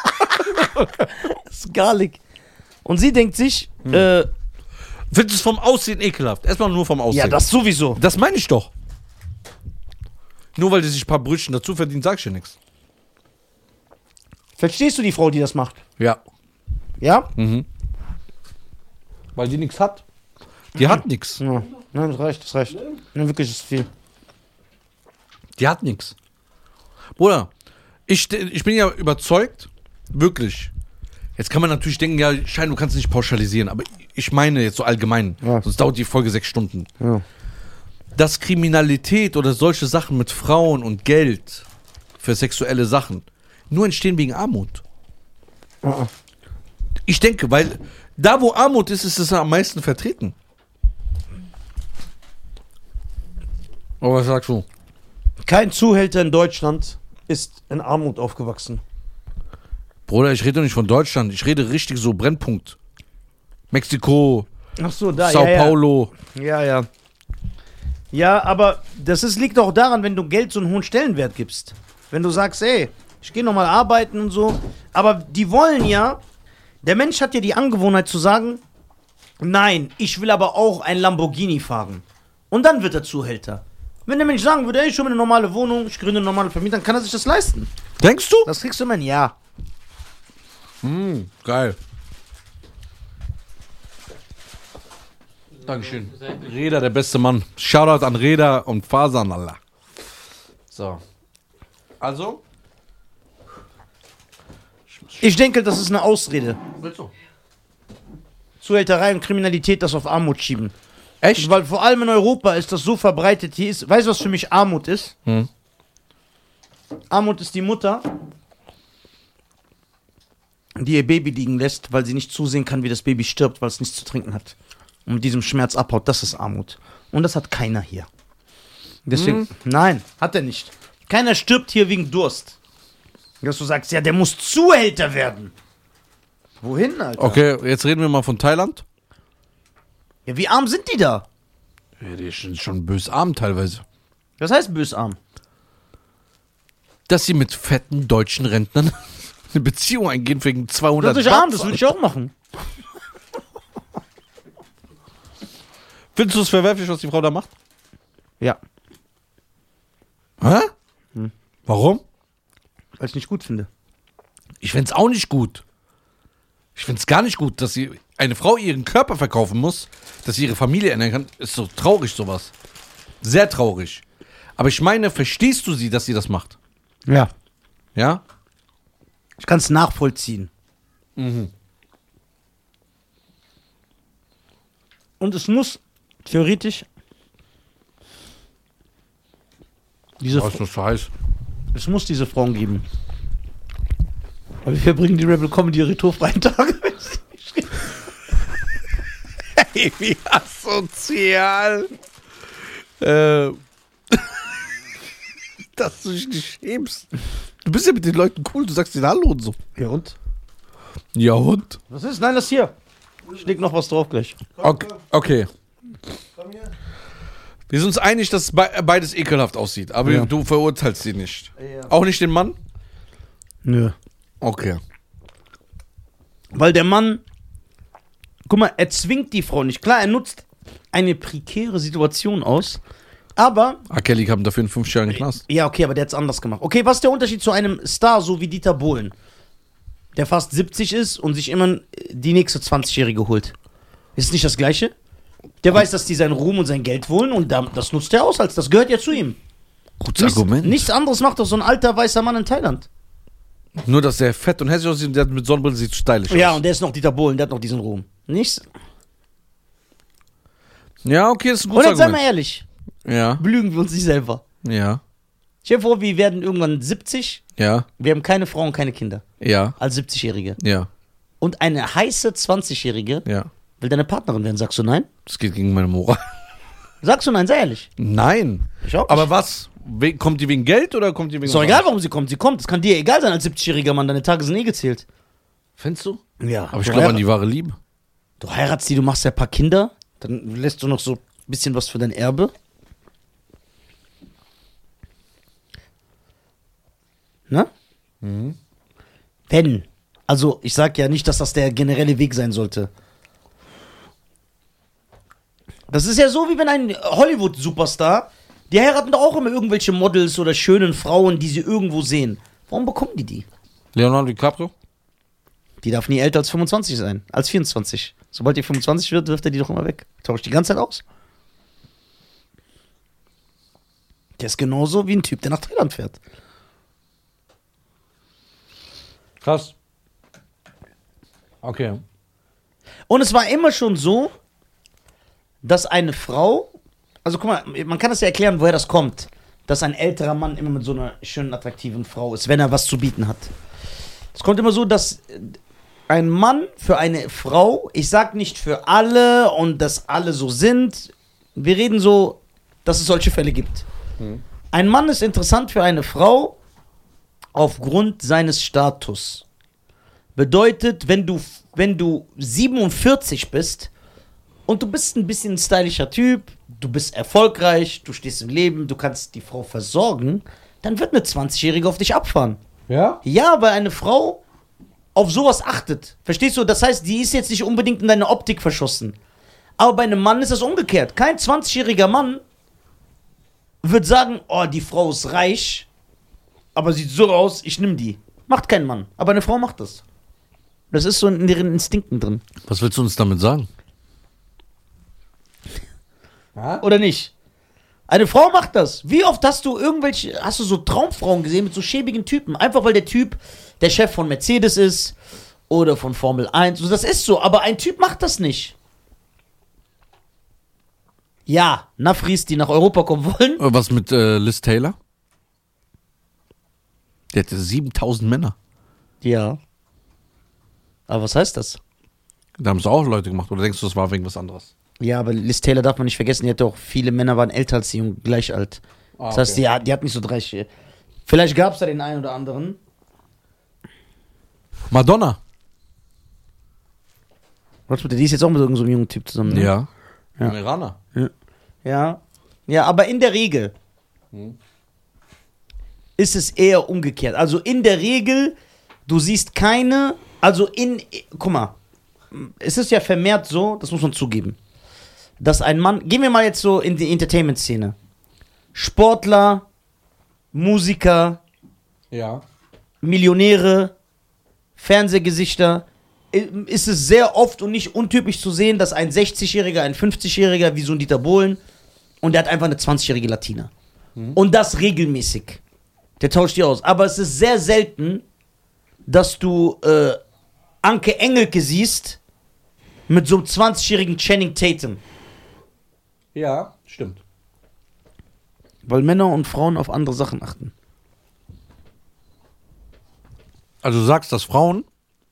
Speaker 1: ist Garlic. Und sie denkt sich, äh,
Speaker 2: Findest du es vom Aussehen ekelhaft? Erstmal nur vom Aussehen.
Speaker 1: ja, das sowieso.
Speaker 2: Das meine ich doch. Nur weil die sich ein paar Brötchen dazu verdient, sag ich dir nichts.
Speaker 1: Verstehst du die Frau, die das macht?
Speaker 2: Ja.
Speaker 1: Ja?
Speaker 2: Mhm. Weil die nichts hat. Die hat nichts.
Speaker 1: Ja. Nein, das reicht, das reicht. Nein, wirklich, das ist viel.
Speaker 2: Die hat nichts. Bruder, ich, ich bin ja überzeugt, wirklich. Jetzt kann man natürlich denken, ja, Schein, du kannst nicht pauschalisieren, aber ich meine jetzt so allgemein,
Speaker 1: Ja.
Speaker 2: sonst dauert die Folge sechs Stunden.
Speaker 1: Ja.
Speaker 2: Dass Kriminalität oder solche Sachen mit Frauen und Geld für sexuelle Sachen nur entstehen wegen Armut.
Speaker 1: Ah,
Speaker 2: Ich denke, weil da, wo Armut ist, ist es am meisten vertreten. Aber was sagst du?
Speaker 1: Kein Zuhälter in Deutschland ist in Armut aufgewachsen.
Speaker 2: Bruder, ich rede doch nicht von Deutschland, ich rede richtig so Brennpunkt. Mexiko,
Speaker 1: Ach so, da,
Speaker 2: Sao
Speaker 1: ja, ja.
Speaker 2: Paulo.
Speaker 1: Ja, ja. Ja, aber das ist, liegt auch daran, wenn du Geld so einen hohen Stellenwert gibst. Wenn du sagst, ey, ich gehe nochmal arbeiten und so. Aber die wollen ja, der Mensch hat ja die Angewohnheit zu sagen, nein, ich will aber auch ein Lamborghini fahren. Und dann wird er Zuhälter. Wenn der Mensch sagen würde, ey, ich habe eine normale Wohnung, ich gründe eine normale Familie, dann kann er sich das leisten.
Speaker 2: Denkst du?
Speaker 1: Das kriegst du immer ein Ja.
Speaker 2: Hm, geil. Dankeschön. Reda, der beste Mann. Shoutout an Reda und Fasan, Allah. So. Also?
Speaker 1: Ich denke, das ist eine Ausrede.
Speaker 2: Willst du?
Speaker 1: Zuhälterei und Kriminalität das auf Armut schieben.
Speaker 2: Echt?
Speaker 1: Weil vor allem in Europa ist das so verbreitet. Hier ist, weißt du, was für mich Armut ist?
Speaker 2: Hm.
Speaker 1: Armut ist die Mutter, die ihr Baby liegen lässt, weil sie nicht zusehen kann, wie das Baby stirbt, weil es nichts zu trinken hat. Und mit diesem Schmerz abhaut. Das ist Armut. Und das hat keiner hier. Deswegen, nein, hat er nicht. Keiner stirbt hier wegen Durst. Dass du sagst, ja, der muss Zuhälter werden. Wohin, Alter?
Speaker 2: Okay, jetzt reden wir mal von Thailand.
Speaker 1: Ja, wie arm sind die da?
Speaker 2: Ja, die sind schon bösarm teilweise.
Speaker 1: Was heißt bösarm?
Speaker 2: Dass sie mit fetten deutschen Rentnern eine Beziehung eingehen wegen zweihundert
Speaker 1: Das ist arm, das würde ich auch machen.
Speaker 2: Findest du es verwerflich, was die Frau da macht?
Speaker 1: Ja,
Speaker 2: Hä? Warum?
Speaker 1: weil ich nicht gut finde.
Speaker 2: Ich find's auch nicht gut. Ich find's gar nicht gut, dass sie eine Frau ihren Körper verkaufen muss, dass sie ihre Familie ernähren kann. Ist so traurig, sowas. Sehr traurig. Aber ich meine, verstehst du sie, dass sie das macht?
Speaker 1: Ja.
Speaker 2: Ja?
Speaker 1: Ich kann es nachvollziehen.
Speaker 2: Mhm.
Speaker 1: Und es muss theoretisch diese,
Speaker 2: ist das so heiß?
Speaker 1: es muss diese Frauen geben. Aber wir bringen die Rebel Comedy retourfreien Tage.
Speaker 2: Hey, wie asozial. Äh. Dass du dich nicht schämst. Du bist ja mit den Leuten cool, du sagst denen Hallo und so.
Speaker 1: Ja und?
Speaker 2: Ja und?
Speaker 1: Was ist? Nein, das hier. Ich leg noch was drauf gleich.
Speaker 2: Okay. okay.
Speaker 4: Komm hier.
Speaker 2: Wir sind uns einig, dass be- beides ekelhaft aussieht, aber
Speaker 1: Ja.
Speaker 2: du verurteilst sie nicht.
Speaker 1: Ja.
Speaker 2: Auch nicht den Mann?
Speaker 1: Nö.
Speaker 2: Okay.
Speaker 1: Weil der Mann, guck mal, er zwingt die Frau nicht. Klar, er nutzt eine prekäre Situation aus, aber,
Speaker 2: R. Kelly kam dafür in fünf Jahren Knast.
Speaker 1: ja, okay, aber der hat's anders gemacht. Okay, was ist der Unterschied zu einem Star, so wie Dieter Bohlen, der fast siebzig ist und sich immer die nächste zwanzigjährige holt? Ist es nicht das Gleiche? Der weiß, dass die seinen Ruhm und sein Geld wollen und da- das nutzt er aus, als das gehört ja zu ihm.
Speaker 2: Gutes
Speaker 1: Nichts,
Speaker 2: Argument.
Speaker 1: nichts anderes macht doch so ein alter weißer Mann in Thailand.
Speaker 2: Nur, dass der fett und hässlich aussieht und der mit Sonnenbrille sieht stylisch
Speaker 1: Ja,
Speaker 2: aus.
Speaker 1: und der ist noch Dieter Bohlen, der hat noch diesen Ruhm. Nichts?
Speaker 2: Ja, okay, das ist ein
Speaker 1: Und
Speaker 2: gutes
Speaker 1: jetzt seien wir
Speaker 2: Argument.
Speaker 1: ehrlich,
Speaker 2: Ja,
Speaker 1: belügen wir uns nicht selber.
Speaker 2: ja,
Speaker 1: Stell dir vor, wir werden irgendwann siebzig,
Speaker 2: ja,
Speaker 1: wir haben keine Frau und keine Kinder
Speaker 2: ja,
Speaker 1: als siebzigjährige.
Speaker 2: ja,
Speaker 1: Und eine heiße zwanzigjährige
Speaker 2: ja.
Speaker 1: will deine Partnerin werden. Sagst du nein?
Speaker 2: Das geht gegen meine Moral.
Speaker 1: Sagst du nein, sei ehrlich.
Speaker 2: Nein.
Speaker 1: Ich auch
Speaker 2: Aber was? We kommt die wegen Geld oder kommt die wegen
Speaker 1: ist doch
Speaker 2: was
Speaker 1: egal,
Speaker 2: anderes?
Speaker 1: warum sie kommt. Sie kommt. Es kann dir egal sein als siebzigjähriger Mann. Deine Tage sind eh gezählt.
Speaker 2: Findest du?
Speaker 1: Ja.
Speaker 2: Aber ich
Speaker 1: du
Speaker 2: glaube an
Speaker 1: heirat-
Speaker 2: die wahre Liebe.
Speaker 1: Du heiratst die, du machst ja ein paar Kinder. Dann lässt du noch so ein bisschen was für dein Erbe. Ne?
Speaker 2: Mhm.
Speaker 1: Wenn. Also, ich sag ja nicht, dass das der generelle Weg sein sollte. Das ist ja so, wie wenn ein Hollywood-Superstar, die heiraten doch auch immer irgendwelche Models oder schönen Frauen, die sie irgendwo sehen. Warum bekommen die die?
Speaker 2: Leonardo DiCaprio?
Speaker 1: Die darf nie älter als fünfundzwanzig sein, als vierundzwanzig. Sobald die fünfundzwanzig wird, wirft er die doch immer weg. Tauscht die ganze Zeit aus. Der ist genauso wie ein Typ, der nach Thailand fährt.
Speaker 2: Krass. Okay.
Speaker 1: Und es war immer schon so, dass eine Frau, also guck mal, man kann das ja erklären, woher das kommt, dass ein älterer Mann immer mit so einer schönen, attraktiven Frau ist, wenn er was zu bieten hat. Es kommt immer so, dass ein Mann für eine Frau, ich sag nicht für alle und dass alle so sind, wir reden so, dass es solche Fälle gibt.
Speaker 2: Mhm.
Speaker 1: Ein Mann ist interessant für eine Frau aufgrund seines Status. Bedeutet, wenn du, wenn du siebenundvierzig bist und du bist ein bisschen ein stylischer Typ, du bist erfolgreich, du stehst im Leben, du kannst die Frau versorgen, dann wird eine zwanzigjährige auf dich abfahren.
Speaker 2: Ja?
Speaker 1: Ja, weil eine Frau auf sowas achtet. Verstehst du? Das heißt, die ist jetzt nicht unbedingt in deine Optik verschossen. Aber bei einem Mann ist das umgekehrt. Kein zwanzigjähriger Mann wird sagen, oh, die Frau ist reich, aber sieht so aus, ich nehme die. Macht kein Mann. Aber eine Frau macht das. Das ist so in ihren Instinkten drin.
Speaker 2: Was willst du uns damit sagen?
Speaker 1: Oder nicht? Eine Frau macht das. Wie oft hast du irgendwelche, hast du so Traumfrauen gesehen mit so schäbigen Typen? Einfach weil der Typ der Chef von Mercedes ist oder von Formel eins. So, das ist so, aber ein Typ macht das nicht. Ja, Nafris, die nach Europa kommen wollen.
Speaker 2: Äh, Was mit äh, Liz Taylor? Der hatte siebentausend Männer.
Speaker 1: Ja. Aber was heißt das?
Speaker 2: Da haben es auch Leute gemacht. Oder denkst du, das war wegen was anderes?
Speaker 1: Ja, aber Liz Taylor darf man nicht vergessen, die hatte auch viele Männer, waren älter als sie und gleich alt.
Speaker 2: Ah,
Speaker 1: Das heißt, die, hat- die hat nicht so dreißig. Vielleicht gab es da den einen oder anderen.
Speaker 2: Madonna.
Speaker 1: Was bitte, die ist jetzt auch mit irgendeinem so jungen Typ zusammen. Ne?
Speaker 2: Ja.
Speaker 1: Ja.
Speaker 2: Ein Iraner.
Speaker 1: Ja. Ja, aber in der Regel
Speaker 2: Hm.
Speaker 1: ist es eher umgekehrt. Also in der Regel, du siehst keine, also in, guck mal, es ist ja vermehrt so, das muss man zugeben, dass ein Mann, gehen wir mal jetzt so in die Entertainment-Szene, Sportler, Musiker,
Speaker 2: Ja.
Speaker 1: Millionäre, Fernsehgesichter, ist es sehr oft und nicht untypisch zu sehen, dass ein sechzigjähriger, ein fünfzigjähriger, wie so ein Dieter Bohlen, und der hat einfach eine zwanzigjährige Latina.
Speaker 2: Mhm.
Speaker 1: Und das regelmäßig. Der tauscht die aus. Aber es ist sehr selten, dass du äh, Anke Engelke siehst mit so einem zwanzigjährigen Channing Tatum.
Speaker 2: Ja, stimmt.
Speaker 1: Weil Männer und Frauen auf andere Sachen achten.
Speaker 2: Also du sagst, dass Frauen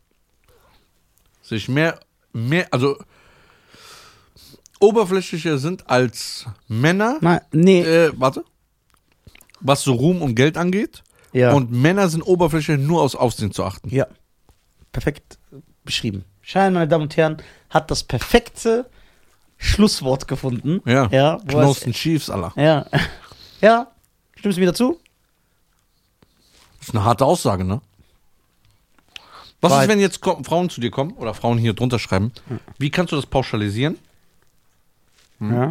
Speaker 2: sich mehr, mehr, also oberflächlicher sind als Männer.
Speaker 1: Na, nee.
Speaker 2: Äh, warte. Was so Ruhm und Geld angeht.
Speaker 1: ja.
Speaker 2: Und Männer sind oberflächlich nur aus Aussehen zu achten.
Speaker 1: Ja, perfekt beschrieben. Schein, meine Damen und Herren, hat das perfekte Schlusswort gefunden.
Speaker 2: Ja.
Speaker 1: Ja, wo es,
Speaker 2: Knospen Chiefs, Allah.
Speaker 1: ja. Ja, stimmst du mir dazu?
Speaker 2: Das ist eine harte Aussage, ne? Was
Speaker 1: Wahrheit.
Speaker 2: ist, wenn jetzt ko- Frauen zu dir kommen oder Frauen hier drunter schreiben? Wie kannst du das pauschalisieren?
Speaker 1: Ja.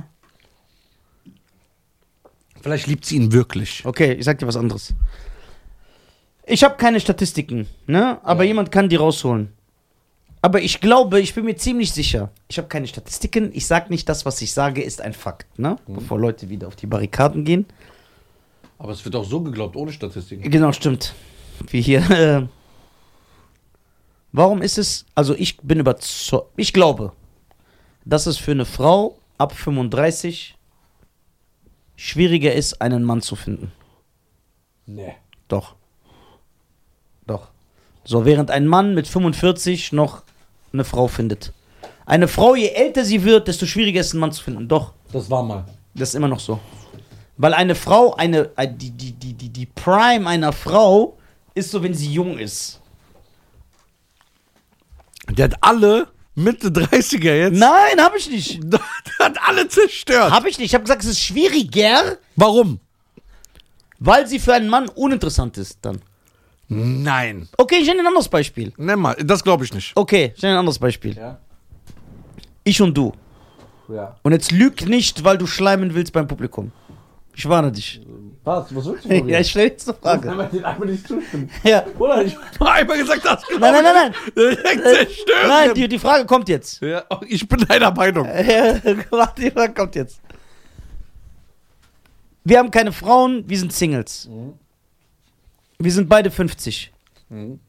Speaker 2: Vielleicht liebt sie ihn wirklich.
Speaker 1: Okay, ich sag dir was anderes. Ich habe keine Statistiken, ne? Aber
Speaker 2: Ja.
Speaker 1: jemand kann die rausholen. Aber ich glaube, ich bin mir ziemlich sicher. Ich habe keine Statistiken. Ich sag nicht, das, was ich sage, ist ein Fakt, ne?
Speaker 2: Mhm.
Speaker 1: Bevor Leute wieder auf die Barrikaden gehen.
Speaker 2: Aber es wird auch so geglaubt, ohne Statistiken.
Speaker 1: Genau, stimmt. Wie hier. Äh, Warum ist es, also ich bin überzeugt, ich glaube, dass es für eine Frau ab fünfunddreißig schwieriger ist, einen Mann zu finden.
Speaker 2: Nee.
Speaker 1: Doch. Doch. So, während ein Mann mit fünfundvierzig noch eine Frau findet. Eine Frau, je älter sie wird, desto schwieriger ist, einen Mann zu finden. Doch.
Speaker 2: Das war mal.
Speaker 1: Das ist immer noch so. Weil eine Frau, eine, die, die, die, die, die Prime einer Frau ist so, wenn sie jung ist.
Speaker 2: Der hat alle Mitte dreißiger jetzt.
Speaker 1: Nein, hab ich nicht.
Speaker 2: Der hat alle zerstört.
Speaker 1: Hab ich nicht. Ich hab gesagt, es ist schwieriger,
Speaker 2: Warum?
Speaker 1: weil sie für einen Mann uninteressant ist dann.
Speaker 2: Nein.
Speaker 1: Okay, ich nenne ein anderes Beispiel.
Speaker 2: Nenn mal, das glaube ich nicht.
Speaker 1: Okay, ich nenne ein anderes Beispiel.
Speaker 2: Ja.
Speaker 1: Ich und du.
Speaker 2: Ja.
Speaker 1: Und jetzt lüg nicht, weil du schleimen willst beim Publikum. Ich warne dich.
Speaker 2: Was? Was willst du
Speaker 1: Ja, ich stelle jetzt eine Frage.
Speaker 2: den einmal nicht zustimmen.
Speaker 1: Ja.
Speaker 2: Oder? Ich hab einmal gesagt, das
Speaker 1: Nein, nein, nein, nein.
Speaker 2: Direkt zerstören.
Speaker 1: Nein, die, die Frage kommt jetzt.
Speaker 2: Ja, ich bin deiner Meinung.
Speaker 1: Ja, warte, die Frage kommt jetzt. Wir haben keine Frauen, wir sind Singles. Wir sind beide fünfzig.
Speaker 2: Mhm.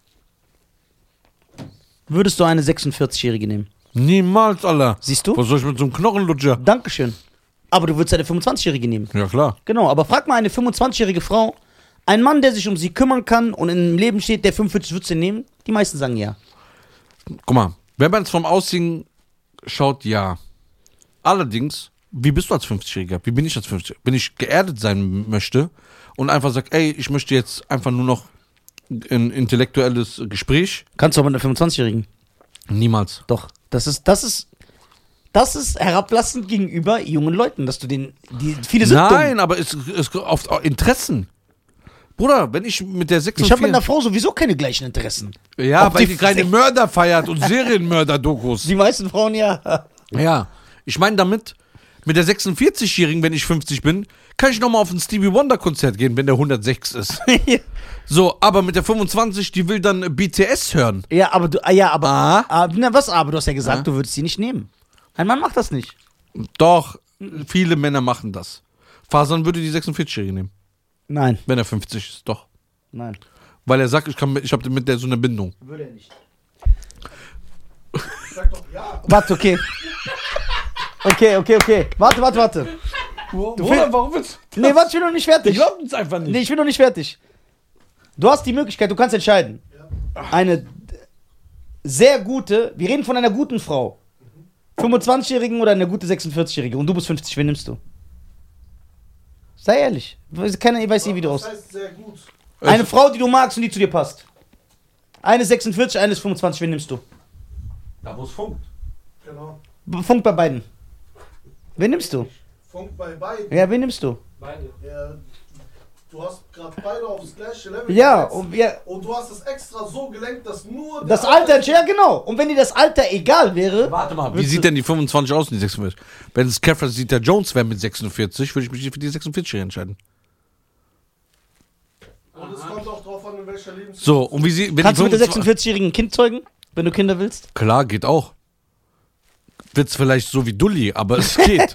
Speaker 1: Würdest du eine sechsundvierzigjährige nehmen?
Speaker 2: Niemals, Alter.
Speaker 1: Siehst du?
Speaker 2: Was soll ich mit so einem Knochenlutscher?
Speaker 1: Dankeschön. Aber du würdest eine fünfundzwanzigjährige nehmen.
Speaker 2: Ja, klar.
Speaker 1: Genau, aber frag mal eine fünfundzwanzigjährige Frau, ein Mann, der sich um sie kümmern kann und im Leben steht, der fünfundvierzig, würdest du nehmen? Die meisten sagen ja.
Speaker 2: Guck mal, wenn man es vom Aussehen schaut, ja. Allerdings, wie bist du als fünfzigjähriger? Wie bin ich als fünfzigjähriger? Wenn ich geerdet sein möchte und einfach sag, ey, ich möchte jetzt einfach nur noch ein intellektuelles Gespräch.
Speaker 1: Kannst du aber mit einer fünfundzwanzigjährigen?
Speaker 2: Niemals.
Speaker 1: Doch. Das ist, das ist, das ist herablassend gegenüber jungen Leuten, dass du den, die, viele sind
Speaker 2: Nein,
Speaker 1: dumm.
Speaker 2: aber es ist auf Interessen. Bruder, wenn ich mit der
Speaker 1: Ich habe
Speaker 2: sechsundvierzig...
Speaker 1: mit einer Frau sowieso keine gleichen Interessen.
Speaker 2: Ja,
Speaker 1: Ob
Speaker 2: weil
Speaker 1: die
Speaker 2: die keine
Speaker 1: sech-
Speaker 2: Mörder feiert und Serienmörder-Dokus.
Speaker 1: Die meisten Frauen ja.
Speaker 2: Ja, ich meine damit, mit der sechsundvierzigjährigen, wenn ich fünfzig bin, kann ich nochmal auf ein Stevie Wonder Konzert gehen, wenn der hundertsechs ist. So, aber mit der fünfundzwanzig, die will dann B T S hören.
Speaker 1: Ja, aber du, ah, ja, aber,
Speaker 2: Ah.
Speaker 1: ah, na, was aber? Du hast ja gesagt,
Speaker 2: Ah.
Speaker 1: du würdest sie nicht nehmen. Ein Mann macht das nicht.
Speaker 2: Doch, viele Männer machen das. Fasan würde die sechsundvierzigjährige nehmen,
Speaker 1: Nein,
Speaker 2: wenn er fünfzig ist, doch.
Speaker 1: nein.
Speaker 2: Weil er sagt, ich, kann mit- ich habe mit der so eine Bindung.
Speaker 1: Würde er nicht.
Speaker 4: Sag doch ja.
Speaker 1: Warte, okay. Okay, okay, okay. Warte, warte, warte.
Speaker 2: Bruder, warum willst du
Speaker 1: Nee, warte, ich bin noch nicht fertig.
Speaker 2: glauben es einfach nicht.
Speaker 1: Nee, ich bin noch nicht fertig. Du hast die Möglichkeit, du kannst entscheiden. Eine sehr gute, wir reden von einer guten Frau. fünfundzwanzigjährigen oder eine gute sechsundvierzigjährige. Und du bist fünfzig, wen nimmst du? Sei ehrlich. Keiner weiß eh, wie du
Speaker 4: Das
Speaker 1: aus.
Speaker 4: heißt sehr gut.
Speaker 1: Eine Frau, die du magst und die zu dir passt. Eine ist sechsundvierzig, eine ist fünfundzwanzig, wen nimmst du?
Speaker 2: Da wo es funkt.
Speaker 4: Genau.
Speaker 1: Funk bei beiden. Wen nimmst du?
Speaker 4: Funk bei beiden.
Speaker 1: Ja, wen nimmst du?
Speaker 3: Beide.
Speaker 4: Ja, du hast gerade beide aufs gleiche Level
Speaker 1: Ja,
Speaker 4: gesetzt.
Speaker 1: und wir.
Speaker 4: Und du hast es extra so gelenkt, dass nur der
Speaker 1: Das Alter, ja genau. Und wenn dir das Alter egal wäre.
Speaker 2: Warte mal, wie
Speaker 1: würdest
Speaker 2: sieht
Speaker 1: du-
Speaker 2: denn die fünfundzwanzig aus, die sechsundvierzig? Wenn es Catherine Zeta-Jones wäre mit sechsundvierzig, würde ich mich für die sechsundvierzig entscheiden.
Speaker 4: Und es kommt auch drauf an, in welcher Lebenssituation.
Speaker 2: So, und wie sie... Wenn
Speaker 1: Kannst
Speaker 2: die
Speaker 1: du mit der
Speaker 2: fünfundzwanzig
Speaker 1: sechsundvierzigjährigen ein Kind zeugen, wenn du Kinder willst?
Speaker 2: Klar, geht auch. Wird's vielleicht so wie Dulli, aber es geht.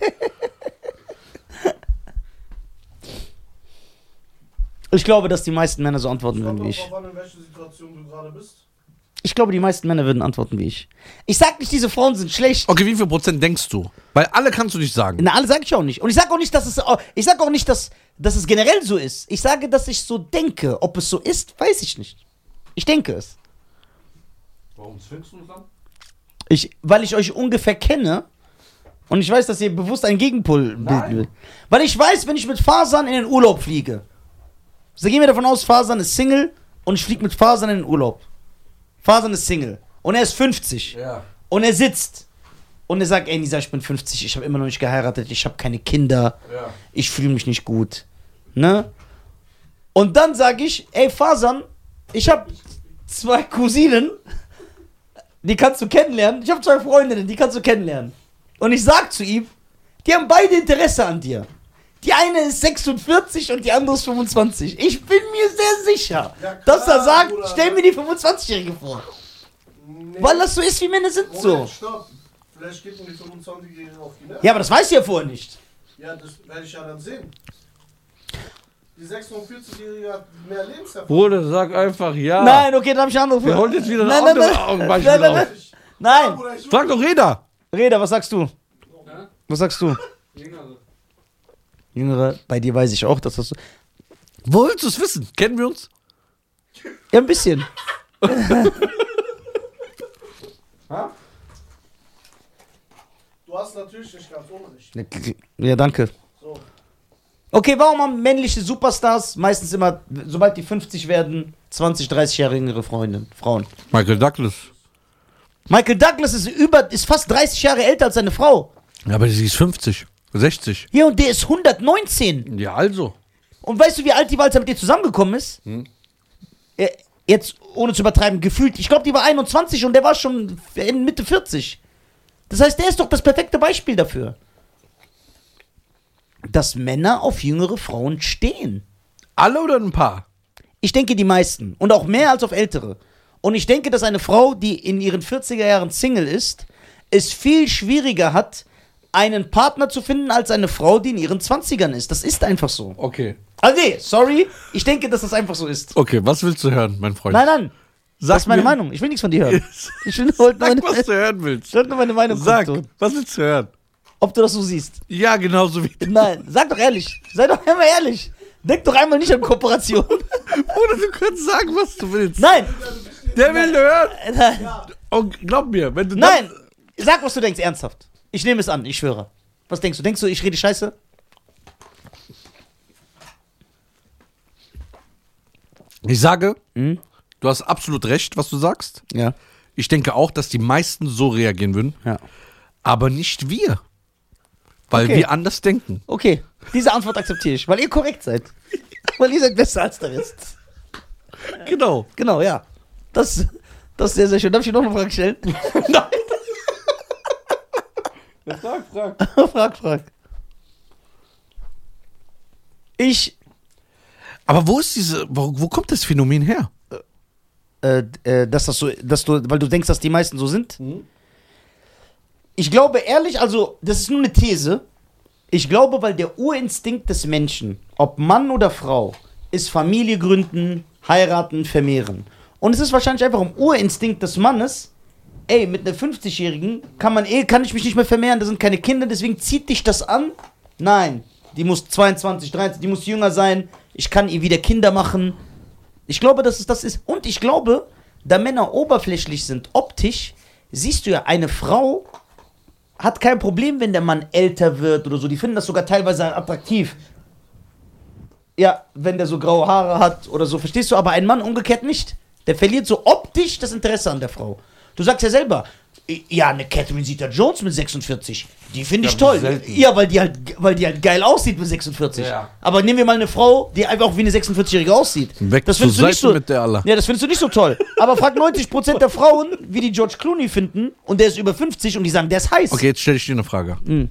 Speaker 1: Ich glaube, dass die meisten Männer so antworten
Speaker 4: Es
Speaker 1: würden
Speaker 4: kommt
Speaker 1: wie
Speaker 4: auch
Speaker 1: ich.
Speaker 4: drauf an, in welcher Situation du gerade bist.
Speaker 1: Ich glaube, die meisten Männer würden antworten wie ich. Ich sag nicht, diese Frauen sind schlecht.
Speaker 2: Okay, wie viel Prozent denkst du? Weil alle kannst du nicht sagen.
Speaker 1: Na, alle sage ich auch nicht. Und ich sage auch nicht, dass es, ich sage auch nicht, dass, dass es generell so ist. Ich sage, dass ich so denke. Ob es so ist, weiß ich nicht. Ich denke es.
Speaker 2: Warum zwingst du uns an?
Speaker 1: Ich, weil ich euch ungefähr kenne und ich weiß, dass ihr bewusst einen Gegenpol bilden will. Weil ich weiß, wenn ich mit Fasan in den Urlaub fliege, so gehen wir davon aus, Fasan ist Single und ich fliege mit Fasan in den Urlaub. Fasan ist Single und er ist fünfzig
Speaker 2: Ja.
Speaker 1: und er sitzt und er sagt, ey Nisa, ich bin fünfzig, ich habe immer noch nicht geheiratet, ich habe keine Kinder,
Speaker 2: Ja.
Speaker 1: ich fühle mich nicht gut. Ne? Und dann sage ich, ey Fasan, ich habe zwei Cousinen, die kannst du kennenlernen. Ich habe zwei Freundinnen, die kannst du kennenlernen. Und ich sag zu ihm, die haben beide Interesse an dir. Die eine ist sechsundvierzig und die andere ist fünfundzwanzig. Ich bin mir sehr sicher,
Speaker 4: Ja, klar,
Speaker 1: dass er sagt,
Speaker 4: Bruder.
Speaker 1: stell mir die fünfundzwanzigjährige vor.
Speaker 4: Nee.
Speaker 1: Weil das so ist, wie Männer sind so.
Speaker 4: Moment, stopp. Vielleicht geht mir die fünfundzwanzigjährige auf die Nerven.
Speaker 1: Ja, aber das weißt du ja vorher nicht.
Speaker 4: Ja, das werde ich ja dann sehen. Die sechsundvierzig-Jährige hat mehr Lebenserfahrung.
Speaker 2: Bruder, sag einfach ja.
Speaker 1: Nein, okay, dann habe ich eine andere
Speaker 2: Der
Speaker 1: Frage.
Speaker 2: holt jetzt wieder
Speaker 1: Nein,
Speaker 2: ein
Speaker 1: nein,
Speaker 2: anderes
Speaker 1: nein.
Speaker 2: Augenbeispiel
Speaker 1: Nein, nein,
Speaker 2: raus.
Speaker 1: nein.
Speaker 4: Ja,
Speaker 1: Nein.
Speaker 4: Bruder, ich
Speaker 2: Frag doch Reda.
Speaker 1: Reda, was sagst du?
Speaker 3: Ja?
Speaker 1: Was sagst du?
Speaker 3: Jüngere.
Speaker 1: Jüngere, bei dir weiß ich auch, dass das so.
Speaker 2: Wo willst du es wissen? Kennen wir uns?
Speaker 1: Ja, ein bisschen.
Speaker 4: Du hast natürlich nicht ganz unrecht.
Speaker 1: Ja, danke.
Speaker 4: So.
Speaker 1: Okay, warum haben männliche Superstars meistens immer, sobald die fünfzig werden, zwanzig, dreißig Jahre jüngere Freundinnen, Frauen?
Speaker 2: Michael Douglas.
Speaker 1: Michael Douglas ist über, ist fast dreißig Jahre älter als seine Frau.
Speaker 2: Ja, aber sie ist fünfzig, sechzig.
Speaker 1: Ja, und der ist hundertneunzehn.
Speaker 2: Ja, also.
Speaker 1: Und weißt du, wie alt die war, als er mit ihr zusammengekommen ist?
Speaker 2: Hm.
Speaker 1: Er, jetzt, ohne zu übertreiben, gefühlt, ich glaube, die war einundzwanzig und der war schon in Mitte vierzig. Das heißt, der ist doch das perfekte Beispiel dafür. Dass Männer auf jüngere Frauen stehen.
Speaker 2: Alle oder ein paar?
Speaker 1: Ich denke, die meisten. Und auch mehr als auf ältere. Und ich denke, dass eine Frau, die in ihren vierziger Jahren Single ist, es viel schwieriger hat, einen Partner zu finden, als eine Frau, die in ihren zwanzigern ist. Das ist einfach so.
Speaker 2: Okay.
Speaker 1: Also nee, sorry. Ich denke, dass das einfach so ist.
Speaker 2: Okay, was willst du hören, mein Freund?
Speaker 1: Nein, nein.
Speaker 2: Sag
Speaker 1: das ist meine
Speaker 2: mir-
Speaker 1: Meinung. Ich will nichts von dir hören. Ich will wollte nur
Speaker 2: Sag,
Speaker 1: meine,
Speaker 2: was du hören willst.
Speaker 1: ich wollte nur meine Meinung
Speaker 2: Sag,
Speaker 1: kundtun.
Speaker 2: was willst du hören?
Speaker 1: Ob du das so siehst.
Speaker 2: Ja, genauso wie du.
Speaker 1: Nein, sag doch ehrlich. Sei doch einmal ehrlich. Denk doch einmal nicht an Kooperation.
Speaker 2: Oder du kannst sagen, was du willst.
Speaker 1: Nein.
Speaker 2: Der will hören.
Speaker 1: Nein.
Speaker 2: Und glaub mir, wenn du
Speaker 1: Nein. Sag, was du denkst, ernsthaft. Ich nehme es an, ich schwöre. Was denkst du? Denkst du, ich rede Scheiße?
Speaker 2: Ich sage,
Speaker 1: Mhm.
Speaker 2: du hast absolut recht, was du sagst.
Speaker 1: Ja.
Speaker 2: Ich denke auch, dass die meisten so reagieren würden,
Speaker 1: Ja.
Speaker 2: aber nicht wir. Weil
Speaker 1: Okay.
Speaker 2: wir anders denken.
Speaker 1: Okay, diese Antwort akzeptiere ich, weil ihr korrekt seid. Weil ihr seid besser als der Rest.
Speaker 2: Genau.
Speaker 1: Genau, ja. Das, das ist sehr, sehr schön. Darf ich dir noch eine Frage stellen? Nein.
Speaker 2: Frag, frag.
Speaker 1: frag, frag. Ich,
Speaker 2: Aber wo ist diese, wo, wo kommt das Phänomen her?
Speaker 1: äh, äh, dass das so, dass du, weil du denkst, dass die meisten so sind.
Speaker 2: Mhm.
Speaker 1: Ich glaube ehrlich, also, das ist nur eine These. Ich glaube, weil der Urinstinkt des Menschen, ob Mann oder Frau, ist Familie gründen, heiraten, vermehren. Und es ist wahrscheinlich einfach im Urinstinkt des Mannes, ey, mit einer fünfzigjährigen kann man eh, kann ich mich nicht mehr vermehren, da sind keine Kinder, deswegen zieht dich das an? Nein, die muss zweiundzwanzig, dreiundzwanzig, die muss jünger sein, ich kann ihr wieder Kinder machen. Ich glaube, dass es das ist. Und ich glaube, da Männer oberflächlich sind, optisch, siehst du ja, eine Frau hat kein Problem, wenn der Mann älter wird oder so. Die finden das sogar teilweise attraktiv. Ja, wenn der so graue Haare hat oder so, verstehst du? Aber ein Mann umgekehrt nicht. Der verliert so optisch das Interesse an der Frau. Du sagst ja selber, ja, eine Catherine Zeta-Jones mit sechsundvierzig, die finde ich
Speaker 2: Ja,
Speaker 1: toll.
Speaker 2: selten.
Speaker 1: Ja, weil die, halt, weil die halt geil aussieht mit sechsundvierzig.
Speaker 2: Ja.
Speaker 1: Aber nehmen wir mal eine Frau, die einfach auch wie eine sechsundvierzig-Jährige aussieht.
Speaker 2: Weg
Speaker 1: das
Speaker 2: zur
Speaker 1: findest du nicht
Speaker 2: Seite
Speaker 1: so,
Speaker 2: mit der Allah.
Speaker 1: ja, das findest du nicht so toll. Aber frag neunzig Prozent der Frauen, wie die George Clooney finden, und der ist über fünfzig und die sagen, der ist heiß.
Speaker 2: Okay, jetzt stelle ich dir eine Frage.
Speaker 1: Mhm.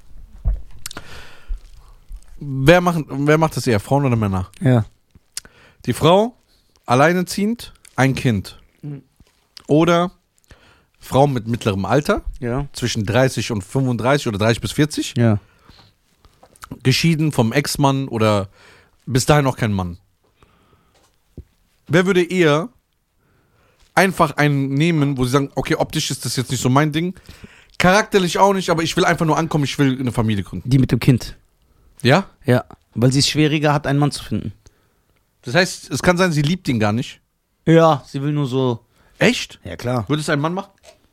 Speaker 2: Wer, macht, wer macht das eher, Frauen oder Männer?
Speaker 1: Ja.
Speaker 2: Die Frau, alleinerziehend, ein Kind. Oder Frau mit mittlerem Alter,
Speaker 1: Ja.
Speaker 2: zwischen dreißig und fünfunddreißig oder dreißig bis vierzig,
Speaker 1: Ja.
Speaker 2: geschieden vom Ex-Mann oder bis dahin noch kein Mann. Wer würde eher einfach einen nehmen, wo sie sagen, okay, optisch ist das jetzt nicht so mein Ding, charakterlich auch nicht, aber ich will einfach nur ankommen, ich will eine Familie gründen.
Speaker 1: Die mit dem Kind.
Speaker 2: Ja?
Speaker 1: Ja. Weil sie es schwieriger hat, einen Mann zu finden.
Speaker 2: Das heißt, es kann sein, sie liebt ihn gar nicht.
Speaker 1: Ja. Sie will nur so.
Speaker 2: Echt?
Speaker 1: Ja, klar.
Speaker 2: Würde es ein Mann machen?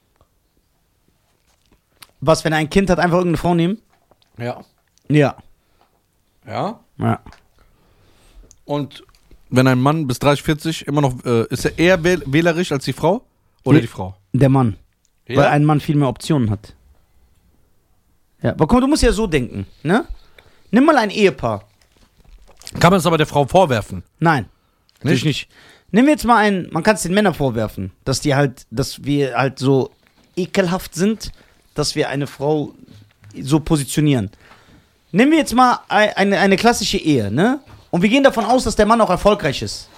Speaker 1: Was, wenn er ein Kind hat, einfach irgendeine Frau nehmen?
Speaker 2: Ja.
Speaker 1: Ja.
Speaker 2: Ja?
Speaker 1: Ja.
Speaker 2: Und wenn ein Mann bis dreißig, vierzig immer noch, äh, ist er eher wähl wählerisch als die Frau? Oder
Speaker 1: Nee.
Speaker 2: die Frau?
Speaker 1: Der Mann.
Speaker 2: Ja?
Speaker 1: Weil ein Mann viel mehr Optionen hat. Ja, aber komm, du musst ja so denken, ne? Nimm mal ein Ehepaar.
Speaker 2: Kann man es aber der Frau vorwerfen?
Speaker 1: Nein. Natürlich nicht. Nimm jetzt mal ein, man kann es den Männern vorwerfen, dass die halt, dass wir halt so ekelhaft sind, dass wir eine Frau so positionieren. Nehmen wir jetzt mal ein- eine, eine klassische Ehe, ne? Und wir gehen davon aus, dass der Mann auch erfolgreich ist.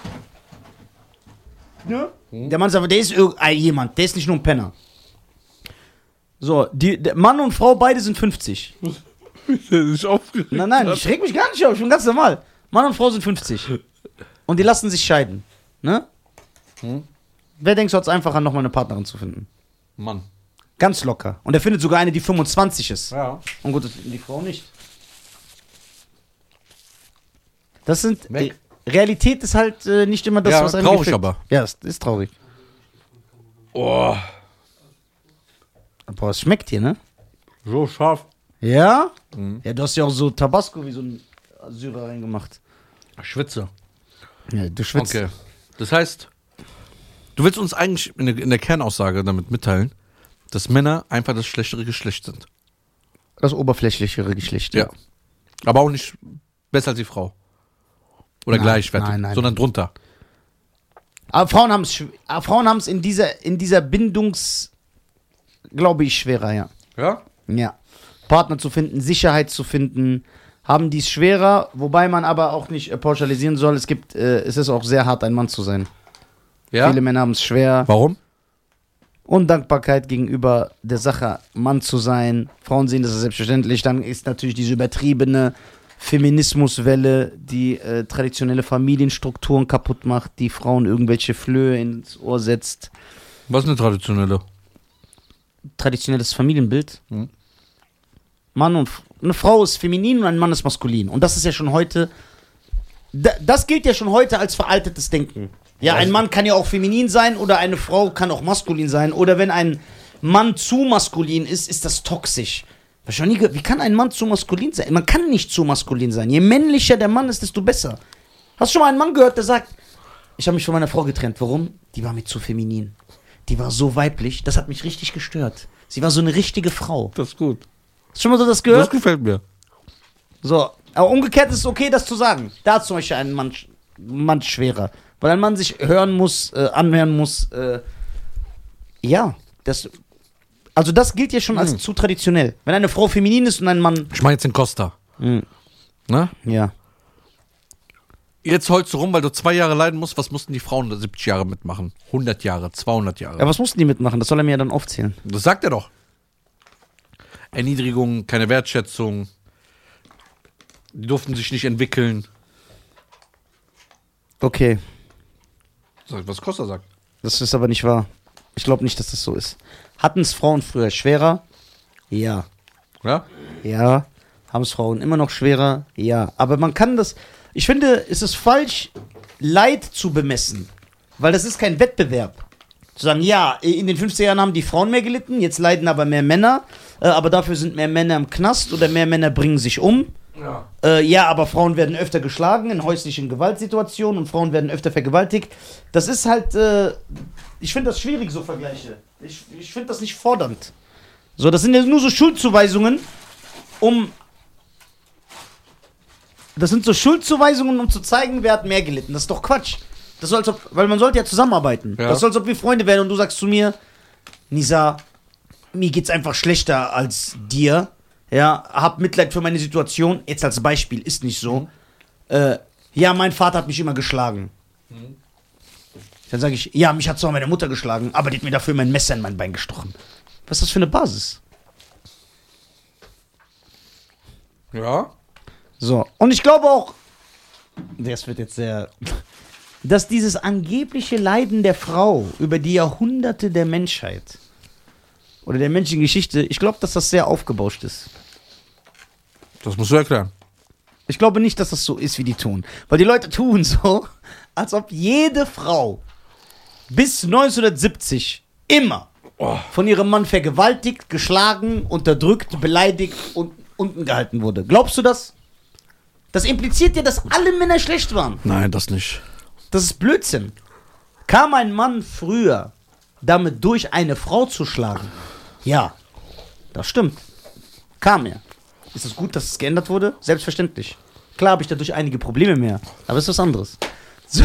Speaker 1: Ne? Der Mann sagt, der ist irgendein jemand, der ist nicht nur ein Penner. So, die, der Mann und Frau, beide sind fünfzig.
Speaker 2: Der ist aufgeregt.
Speaker 1: Nein, nein, ich reg mich gar nicht auf, ich bin ganz normal. Mann und Frau sind fünfzig. Und die lassen sich scheiden. Ne?
Speaker 2: Hm?
Speaker 1: Wer denkst du, hat es einfacher, nochmal eine Partnerin zu finden?
Speaker 2: Mann.
Speaker 1: Ganz locker. Und er findet sogar eine, die fünfundzwanzig ist.
Speaker 2: Ja.
Speaker 1: Und gut, das finden die Frau nicht. Das sind.
Speaker 2: Weg.
Speaker 1: Realität ist halt äh, nicht immer das,
Speaker 2: Ja,
Speaker 1: was einem
Speaker 2: traurig
Speaker 1: gefällt.
Speaker 2: aber.
Speaker 1: Ja, es ist traurig.
Speaker 2: Oh,
Speaker 1: Boah, es schmeckt hier, ne?
Speaker 2: so scharf.
Speaker 1: Ja?
Speaker 2: Mhm.
Speaker 1: Ja, du hast ja auch so Tabasco wie so ein Syrer reingemacht.
Speaker 2: Ich schwitze.
Speaker 1: Ja, du schwitzt.
Speaker 2: Okay. Das heißt, du willst uns eigentlich in der, in der Kernaussage damit mitteilen, dass Männer einfach das schlechtere Geschlecht sind.
Speaker 1: Das oberflächlichere Geschlecht.
Speaker 2: Ja. Aber auch nicht besser als die Frau. Oder
Speaker 1: Nein,
Speaker 2: gleichwertig,
Speaker 1: nein, nein,
Speaker 2: sondern drunter.
Speaker 1: Aber Frauen haben es Frauen haben's in dieser, in dieser Bindungs, glaube ich, schwerer, ja.
Speaker 2: Ja?
Speaker 1: Ja. Partner zu finden, Sicherheit zu finden, haben die es schwerer, wobei man aber auch nicht äh, pauschalisieren soll. Es gibt, äh, es ist auch sehr hart, ein Mann zu sein.
Speaker 2: Ja?
Speaker 1: Viele Männer haben es schwer.
Speaker 2: Warum?
Speaker 1: Undankbarkeit gegenüber der Sache, Mann zu sein. Frauen sehen das als selbstverständlich. Dann ist natürlich diese übertriebene Feminismuswelle, die äh, traditionelle Familienstrukturen kaputt macht, die Frauen irgendwelche Flöhe ins Ohr setzt.
Speaker 2: Was ist eine traditionelle?
Speaker 1: Traditionelles Familienbild.
Speaker 2: Mhm.
Speaker 1: Mann und F- eine Frau ist feminin und ein Mann ist maskulin. Und das ist ja schon heute, da, das gilt ja schon heute als veraltetes Denken. Ja, ein Mann kann ja auch feminin sein oder eine Frau kann auch maskulin sein. Oder wenn ein Mann zu maskulin ist, ist das toxisch. Hab ich noch nie ge- Wie kann ein Mann zu maskulin sein? Man kann nicht zu maskulin sein. Je männlicher der Mann ist, desto besser. Hast du schon mal einen Mann gehört, der sagt, ich habe mich von meiner Frau getrennt. Warum? Die war mir zu feminin. Die war so weiblich, das hat mich richtig gestört. Sie war so eine richtige Frau.
Speaker 2: Das ist gut.
Speaker 1: Hast du schon mal so das
Speaker 2: Das
Speaker 1: gehört?
Speaker 2: gefällt mir.
Speaker 1: So, aber umgekehrt ist es okay, das zu sagen. Da hat zum Beispiel ein Mann, sch- Mann schwerer. Weil ein Mann sich hören muss, äh, anhören muss, äh, ja, das, also das gilt ja schon als
Speaker 2: Hm.
Speaker 1: zu traditionell. Wenn eine Frau feminin ist und ein Mann,
Speaker 2: Ich meine jetzt den Costa.
Speaker 1: mh,
Speaker 2: Ne?
Speaker 1: ja,
Speaker 2: Jetzt heulst du rum, weil du zwei Jahre leiden musst. Was mussten die Frauen siebzig Jahre mitmachen? hundert Jahre, zweihundert Jahre.
Speaker 1: ja, was mussten die mitmachen? Das soll er mir ja dann aufzählen.
Speaker 2: Das sagt er doch. Erniedrigung, keine Wertschätzung. Die durften sich nicht entwickeln.
Speaker 1: Okay,
Speaker 2: Sag, was Costa sagt.
Speaker 1: das ist aber nicht wahr. Ich glaube nicht, dass das so ist. Hatten es Frauen früher schwerer? Ja.
Speaker 2: Ja?
Speaker 1: Ja. Haben es Frauen immer noch schwerer? Ja. Aber man kann das. Ich finde, es ist falsch, Leid zu bemessen. Weil das ist kein Wettbewerb. Zu sagen, ja, in den fünfziger Jahren haben die Frauen mehr gelitten, jetzt leiden aber mehr Männer, äh, aber dafür sind mehr Männer im Knast oder mehr Männer bringen sich um.
Speaker 2: Ja.
Speaker 1: Äh, ja, aber Frauen werden öfter geschlagen in häuslichen Gewaltsituationen und Frauen werden öfter vergewaltigt. Das ist halt, äh, ich finde das schwierig, so Vergleiche. Ich, ich finde das nicht fordernd. So, das sind ja nur so Schuldzuweisungen, um. Das sind so Schuldzuweisungen, um zu zeigen, wer hat mehr gelitten. Das ist doch Quatsch. Das ist so, als ob, weil man sollte ja zusammenarbeiten.
Speaker 2: Ja.
Speaker 1: Das ist so, als ob wir Freunde wären und du sagst zu mir, Nisa, mir geht's einfach schlechter als dir. Ja, hab Mitleid für meine Situation. Jetzt als Beispiel, ist nicht so. Äh, ja, mein Vater hat mich immer geschlagen. Dann sage ich, ja, mich hat zwar meine Mutter geschlagen, aber die hat mir dafür mein Messer in mein Bein gestochen. Was ist das für eine Basis?
Speaker 2: Ja?
Speaker 1: So, und ich glaube auch, das wird jetzt sehr, dass dieses angebliche Leiden der Frau über die Jahrhunderte der Menschheit oder der menschlichen Geschichte, ich glaube, dass das sehr aufgebauscht ist.
Speaker 2: Das musst du erklären.
Speaker 1: Ich glaube nicht, dass das so ist, wie die tun. Weil die Leute tun so, als ob jede Frau bis neunzehnhundertsiebzig immer
Speaker 2: Oh.
Speaker 1: von ihrem Mann vergewaltigt, geschlagen, unterdrückt, beleidigt und unten gehalten wurde. Glaubst du das? Das impliziert ja, dass alle Männer schlecht waren.
Speaker 2: Nein, das nicht.
Speaker 1: Das ist Blödsinn. Kam ein Mann früher damit durch, eine Frau zu schlagen? Ja, das stimmt. Kam er. Ist es gut, dass es geändert wurde? Selbstverständlich. Klar habe ich dadurch einige Probleme mehr, aber es ist was anderes. So.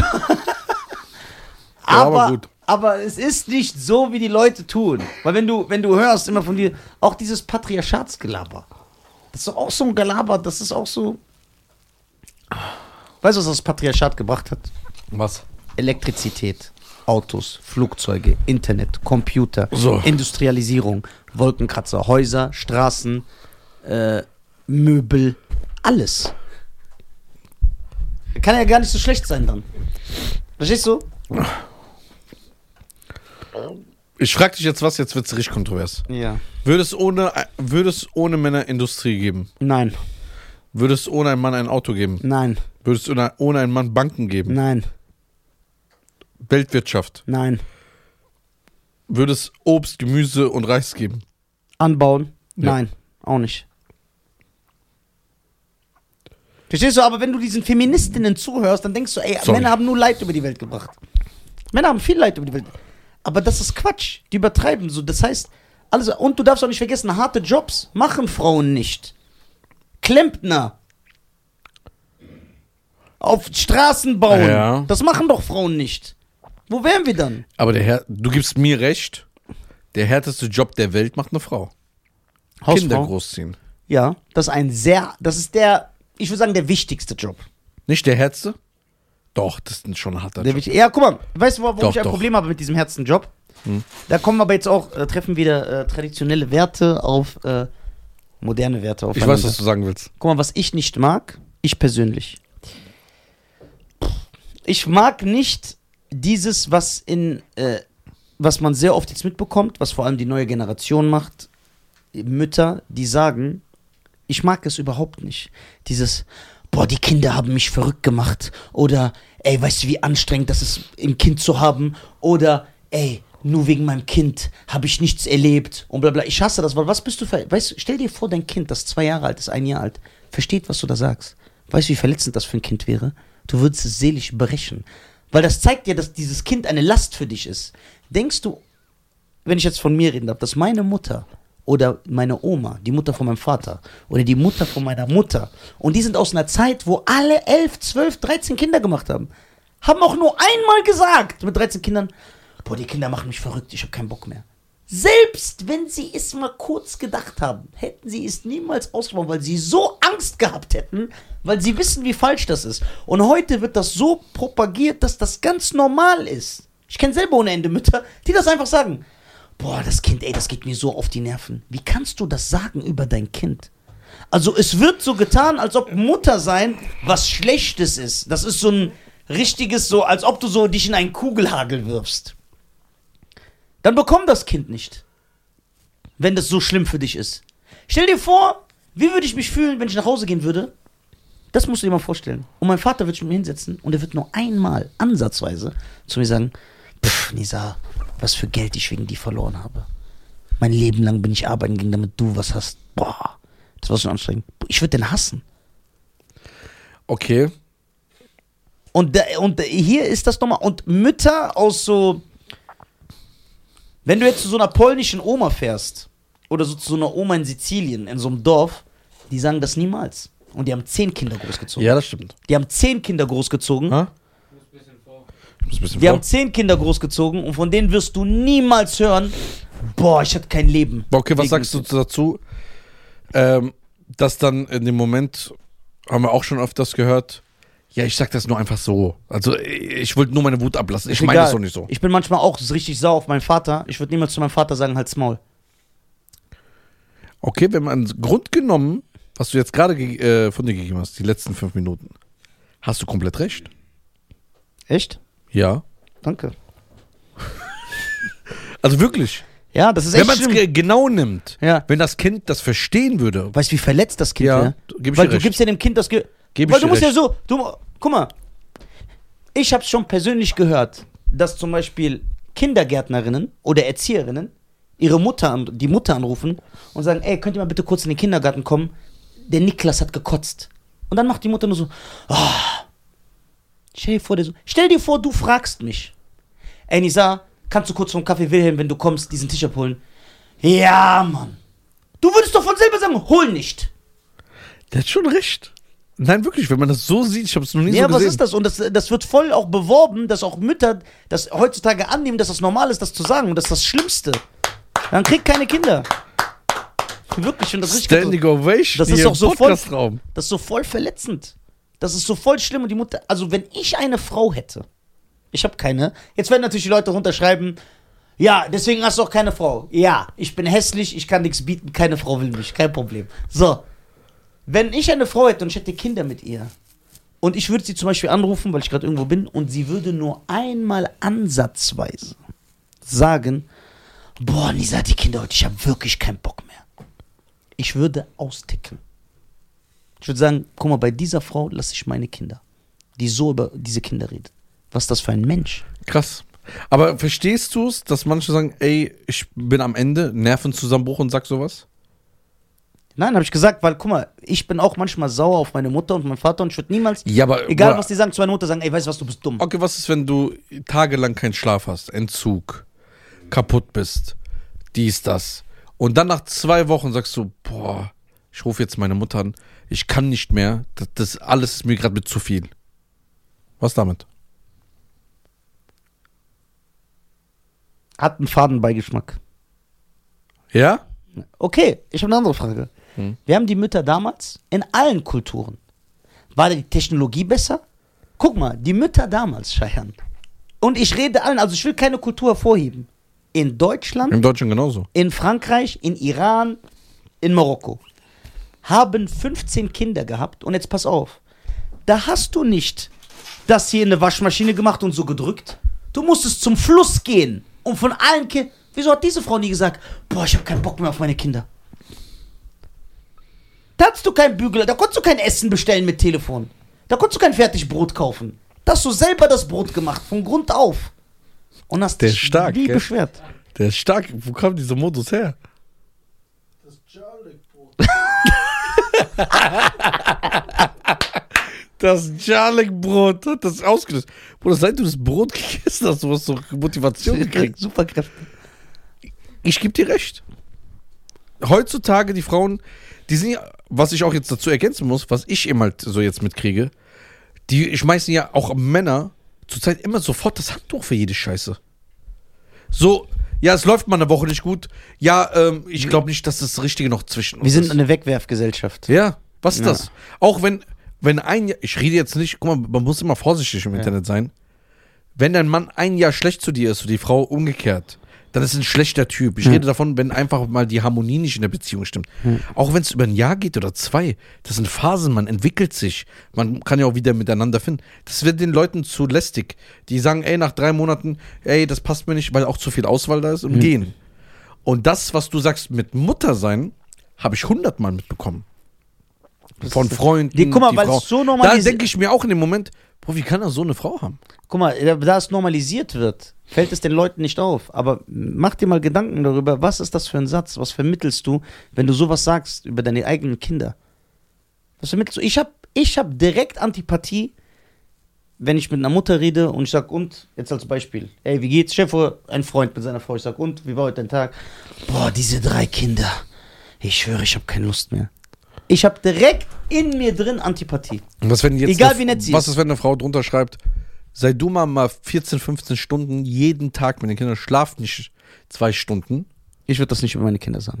Speaker 2: aber
Speaker 1: aber,
Speaker 2: gut.
Speaker 1: aber es ist nicht so, wie die Leute tun. Weil wenn du, wenn du hörst immer von dir, auch dieses Patriarchatsgelaber, das ist doch auch so ein Gelaber, das ist auch so. Weißt du, was das Patriarchat gebracht hat?
Speaker 2: Was?
Speaker 1: Elektrizität, Autos, Flugzeuge, Internet, Computer,
Speaker 2: So.
Speaker 1: Industrialisierung, Wolkenkratzer, Häuser, Straßen, äh, Möbel, alles. Kann ja gar nicht so schlecht sein dann. Verstehst du?
Speaker 2: Ich frag dich jetzt was, jetzt wird's richtig kontrovers.
Speaker 1: Ja.
Speaker 2: Würde es ohne, würde es ohne Männer Industrie geben?
Speaker 1: Nein.
Speaker 2: Würde es ohne einen Mann ein Auto geben?
Speaker 1: Nein.
Speaker 2: Würde es ohne, ohne einen Mann Banken geben?
Speaker 1: Nein.
Speaker 2: Weltwirtschaft?
Speaker 1: Nein.
Speaker 2: Würde es Obst, Gemüse und Reis geben?
Speaker 1: Anbauen?
Speaker 2: Ja.
Speaker 1: Nein. Auch nicht. Verstehst du? Aber wenn du diesen Feministinnen zuhörst, dann denkst du, ey,
Speaker 2: Sorry.
Speaker 1: Männer haben nur Leid über die Welt gebracht. Männer haben viel Leid über die Welt. Aber das ist Quatsch. Die übertreiben so. Das heißt, alles. Und du darfst auch nicht vergessen, harte Jobs machen Frauen nicht. Klempner. Auf Straßen bauen.
Speaker 2: Ja.
Speaker 1: Das machen doch Frauen nicht. Wo wären wir dann?
Speaker 2: Aber der Herr, du gibst mir recht, der härteste Job der Welt macht eine Frau.
Speaker 1: Hausfrau?
Speaker 2: Kinder großziehen.
Speaker 1: Ja, das ist ein sehr, das ist der, ich würde sagen, der wichtigste Job.
Speaker 2: Nicht der härteste? Doch, das ist schon ein harter
Speaker 1: Der
Speaker 2: Job.
Speaker 1: wichtig- ja, guck mal, weißt du, wo, wo
Speaker 2: Doch,
Speaker 1: ich ein
Speaker 2: doch.
Speaker 1: Problem habe mit diesem Herzenjob?
Speaker 2: Hm.
Speaker 1: Da kommen wir aber jetzt auch, äh, treffen wieder äh, traditionelle Werte auf äh, moderne Werte
Speaker 2: Ich
Speaker 1: aufeinander.
Speaker 2: weiß, was du sagen willst.
Speaker 1: Guck mal, was ich nicht mag, ich persönlich. Ich mag nicht dieses, was in, äh, was man sehr oft jetzt mitbekommt, was vor allem die neue Generation macht, Mütter, die sagen, ich mag es überhaupt nicht. Dieses, boah, die Kinder haben mich verrückt gemacht. Oder, ey, weißt du, wie anstrengend das ist, ein Kind zu haben? Oder, ey, nur wegen meinem Kind habe ich nichts erlebt und bla bla. Ich hasse das, weil was bist du für, weißt du, stell dir vor, dein Kind, das zwei Jahre alt ist, ein Jahr alt, versteht, was du da sagst. Weißt du, wie verletzend das für ein Kind wäre? Du würdest es seelisch brechen. Weil das zeigt dir, dass dieses Kind eine Last für dich ist. Denkst du, wenn ich jetzt von mir reden darf, dass meine Mutter oder meine Oma, die Mutter von meinem Vater oder die Mutter von meiner Mutter, und die sind aus einer Zeit, wo alle elf, zwölf, dreizehn Kinder gemacht haben, haben auch nur einmal gesagt mit dreizehn Kindern, boah, die Kinder machen mich verrückt, ich habe keinen Bock mehr. Selbst wenn sie es mal kurz gedacht haben, hätten sie es niemals ausgesprochen, weil sie so Angst gehabt hätten, weil sie wissen, wie falsch das ist. Und heute wird das so propagiert, dass das ganz normal ist. Ich kenne selber ohne Ende Mütter, die das einfach sagen. Boah, das Kind, ey, das geht mir so auf die Nerven. Wie kannst du das sagen über dein Kind? Also es wird so getan, als ob Mutter sein was Schlechtes ist. Das ist so ein richtiges, so als ob du so dich in einen Kugelhagel wirfst. Dann bekomm das Kind nicht, wenn das so schlimm für dich ist. Stell dir vor, wie würde ich mich fühlen, wenn ich nach Hause gehen würde? Das musst du dir mal vorstellen. Und mein Vater wird sich mit mir hinsetzen und er wird nur einmal, ansatzweise, zu mir sagen, pff, Nisa, was für Geld ich wegen dir verloren habe. Mein Leben lang bin ich arbeiten gegangen, damit du was hast. Boah, das war schon anstrengend. Ich würde den hassen.
Speaker 2: Okay.
Speaker 1: Und, da, und hier ist das nochmal, und Mütter aus so, wenn du jetzt zu so einer polnischen Oma fährst, oder so zu so einer Oma in Sizilien, in so einem Dorf, die sagen das niemals. Und die haben zehn Kinder großgezogen.
Speaker 2: Ja, das stimmt.
Speaker 1: Die haben zehn Kinder großgezogen.
Speaker 2: Ha?
Speaker 3: Ich muss ein bisschen vor.
Speaker 2: Ich muss ein bisschen
Speaker 1: Die
Speaker 2: vor.
Speaker 1: haben zehn Kinder großgezogen und von denen wirst du niemals hören, boah, ich hatte kein Leben.
Speaker 2: Okay, was
Speaker 1: Wegen-
Speaker 2: sagst du dazu? Ähm, dass dann in dem Moment, haben wir auch schon öfters gehört, ja, ich sag das nur einfach so. Also ich wollte nur meine Wut ablassen. Ich
Speaker 1: Ist
Speaker 2: meine
Speaker 1: egal.
Speaker 2: das doch nicht so.
Speaker 1: Ich bin manchmal auch richtig sauer auf meinen Vater. Ich würde niemals zu meinem Vater sagen, halt's Maul.
Speaker 2: Okay, wenn man Grund genommen, was du jetzt gerade ge- äh, von dir gegeben hast, die letzten fünf Minuten, hast du komplett recht.
Speaker 1: Echt?
Speaker 2: Ja.
Speaker 1: Danke.
Speaker 2: Also wirklich.
Speaker 1: Ja, das ist
Speaker 2: Wenn
Speaker 1: echt
Speaker 2: man es
Speaker 1: schlimm.
Speaker 2: ge genau nimmt,
Speaker 1: Ja.
Speaker 2: wenn das Kind das verstehen würde,
Speaker 1: Weißt du, wie verletzt das Kind
Speaker 2: Ja,
Speaker 1: wäre?
Speaker 2: geb ich
Speaker 1: Weil
Speaker 2: dir
Speaker 1: du
Speaker 2: recht.
Speaker 1: gibst ja dem Kind das Ge
Speaker 2: Geb ich
Speaker 1: Weil du
Speaker 2: dir
Speaker 1: musst ja
Speaker 2: recht.
Speaker 1: so, du, guck mal, ich habe schon persönlich gehört, dass zum Beispiel Kindergärtnerinnen oder Erzieherinnen ihre Mutter, an- die Mutter anrufen und sagen, ey, könnt ihr mal bitte kurz in den Kindergarten kommen? Der Niklas hat gekotzt. Und dann macht die Mutter nur so, ah. Stell dir vor, der so, stell dir vor, du fragst mich. Ey, Nisa, kannst du kurz vom Café Wilhelm, wenn du kommst, diesen Tisch abholen? Ja, Mann. Du würdest doch von selber sagen, hol nicht.
Speaker 2: der hat schon recht. Nein, wirklich, wenn man das so sieht, ich habe es noch nie
Speaker 1: Ja,
Speaker 2: so
Speaker 1: was
Speaker 2: gesehen.
Speaker 1: ist das? Und das, das wird voll auch beworben, dass auch Mütter das heutzutage annehmen, dass das normal ist, das zu sagen. Und das ist das Schlimmste. Dann kriegt keine Kinder. Wirklich, und das ist richtig.
Speaker 2: Standing Ovation
Speaker 1: Das ist
Speaker 2: hier
Speaker 1: doch
Speaker 2: im
Speaker 1: so voll-
Speaker 2: Podcastraum.
Speaker 1: Das ist so voll verletzend. Das ist so voll schlimm. Und die Mutter, also wenn ich eine Frau hätte, ich habe keine, jetzt werden natürlich die Leute runterschreiben, ja, deswegen hast du auch keine Frau. Ja, ich bin hässlich, ich kann nichts bieten, keine Frau will mich, kein Problem. So, wenn ich eine Frau hätte und ich hätte Kinder mit ihr, Und ich würde sie zum Beispiel anrufen, weil ich gerade irgendwo bin, und sie würde nur einmal ansatzweise sagen, boah, Nisa, die Kinder heute, ich habe wirklich keinen Bock mehr. Ich würde austicken. Ich würde sagen, guck mal, bei dieser Frau lasse ich meine Kinder, die so über diese Kinder redet. Was ist das für ein Mensch?
Speaker 2: Krass. Aber verstehst du es, dass manche sagen, ey, ich bin am Ende, Nervenzusammenbruch und sag sowas?
Speaker 1: Nein, habe ich gesagt, weil, guck mal, ich bin auch manchmal sauer auf meine Mutter und meinen Vater und ich würde niemals,
Speaker 2: Ja, aber
Speaker 1: egal
Speaker 2: boah,
Speaker 1: was die sagen, zu meiner Mutter sagen, ey, weißt du was, du bist dumm.
Speaker 2: okay, was ist, wenn du tagelang keinen Schlaf hast, Entzug, kaputt bist, dies, das. Und dann nach zwei Wochen sagst du, boah, ich rufe jetzt meine Mutter an, ich kann nicht mehr, das, das alles ist mir gerade mit zu viel. Was damit?
Speaker 1: Hat einen Fadenbeigeschmack.
Speaker 2: Ja?
Speaker 1: Okay, ich habe eine andere Frage.
Speaker 2: Hm.
Speaker 1: Wir haben die Mütter damals in allen Kulturen. War die Technologie besser? Guck mal, die Mütter damals, Scheiern. Und ich rede allen, also ich will keine Kultur hervorheben. In Deutschland,
Speaker 2: Im Deutschen genauso.
Speaker 1: in Frankreich, in Iran, in Marokko haben fünfzehn Kinder gehabt. Und jetzt pass auf, da hast du nicht das hier in eine Waschmaschine gemacht und so gedrückt. Du musstest zum Fluss gehen und von allen Kindern. Wieso hat diese Frau nie gesagt, boah, ich habe keinen Bock mehr auf meine Kinder? Da hattest du keinen Bügel, da konntest du kein Essen bestellen mit Telefon. Da konntest du kein Fertigbrot kaufen. Da hast du selber das Brot gemacht, von Grund auf. Und hast
Speaker 2: Der
Speaker 1: dich
Speaker 2: ist stark,
Speaker 1: nie
Speaker 2: gell?
Speaker 1: beschwert.
Speaker 2: Der ist stark. Wo kam dieser Modus her?
Speaker 4: Das Jarlik-Brot.
Speaker 2: Das Jalek-Brot hat das ausgelöst. Bruder, seit du das Brot gegessen hast, du hast so Motivation gekriegt.
Speaker 1: Superkräfte.
Speaker 2: Ich gebe dir recht. Heutzutage die Frauen, die sind ja, was ich auch jetzt dazu ergänzen muss, was ich eben halt so jetzt mitkriege, die schmeißen ja auch Männer zurzeit immer sofort das Handtuch für jede Scheiße. So, ja, es läuft mal eine Woche nicht gut. Ja, ähm, ich glaube nicht, dass das Richtige noch zwischen uns
Speaker 1: Wir sind
Speaker 2: ist.
Speaker 1: eine Wegwerfgesellschaft.
Speaker 2: Ja, was ist
Speaker 1: Ja.
Speaker 2: das? Auch wenn, wenn ein Jahr, ich rede jetzt nicht, guck mal, man muss immer vorsichtig im
Speaker 1: Ja.
Speaker 2: Internet sein. Wenn dein Mann ein Jahr schlecht zu dir ist und die Frau umgekehrt, dann ist es ein schlechter Typ. Ich
Speaker 1: Hm.
Speaker 2: rede davon, wenn einfach mal die Harmonie nicht in der Beziehung stimmt.
Speaker 1: Hm.
Speaker 2: Auch wenn es über ein Jahr geht oder zwei, das sind Phasen, man entwickelt sich. Man kann ja auch wieder miteinander finden. Das wird den Leuten zu lästig. Die sagen, ey, nach drei Monaten, ey, das passt mir nicht, weil auch zu viel Auswahl da ist und
Speaker 1: Hm.
Speaker 2: gehen. Und das, was du sagst mit Mutter sein, habe ich hundertmal mitbekommen. Von Freunden.
Speaker 1: Die, guck mal,
Speaker 2: die
Speaker 1: weil
Speaker 2: Frau.
Speaker 1: es so
Speaker 2: Da
Speaker 1: normalisiert.
Speaker 2: denke ich mir auch in dem Moment, boah, wie kann er so eine Frau haben?
Speaker 1: Guck mal, da da es normalisiert wird, fällt es den Leuten nicht auf. Aber mach dir mal Gedanken darüber, was ist das für ein Satz? Was vermittelst du, wenn du sowas sagst über deine eigenen Kinder? Was vermittelst du? Ich habe ich hab direkt Antipathie, wenn ich mit einer Mutter rede und ich sag, und, jetzt als Beispiel, ey, wie geht's? Chef, ein Freund mit seiner Frau, ich sag, und, wie war heute dein Tag? Boah, diese drei Kinder. Ich schwöre, ich habe keine Lust mehr. Ich habe direkt in mir drin Antipathie.
Speaker 2: Und was, wenn jetzt
Speaker 1: Egal,
Speaker 2: eine,
Speaker 1: wie nett sie
Speaker 2: was
Speaker 1: ist.
Speaker 2: ist, wenn eine Frau drunter schreibt, sei du mal mal vierzehn, fünfzehn Stunden jeden Tag mit den Kindern, schlaf nicht zwei Stunden,
Speaker 1: Ich würde das nicht über meine Kinder sagen.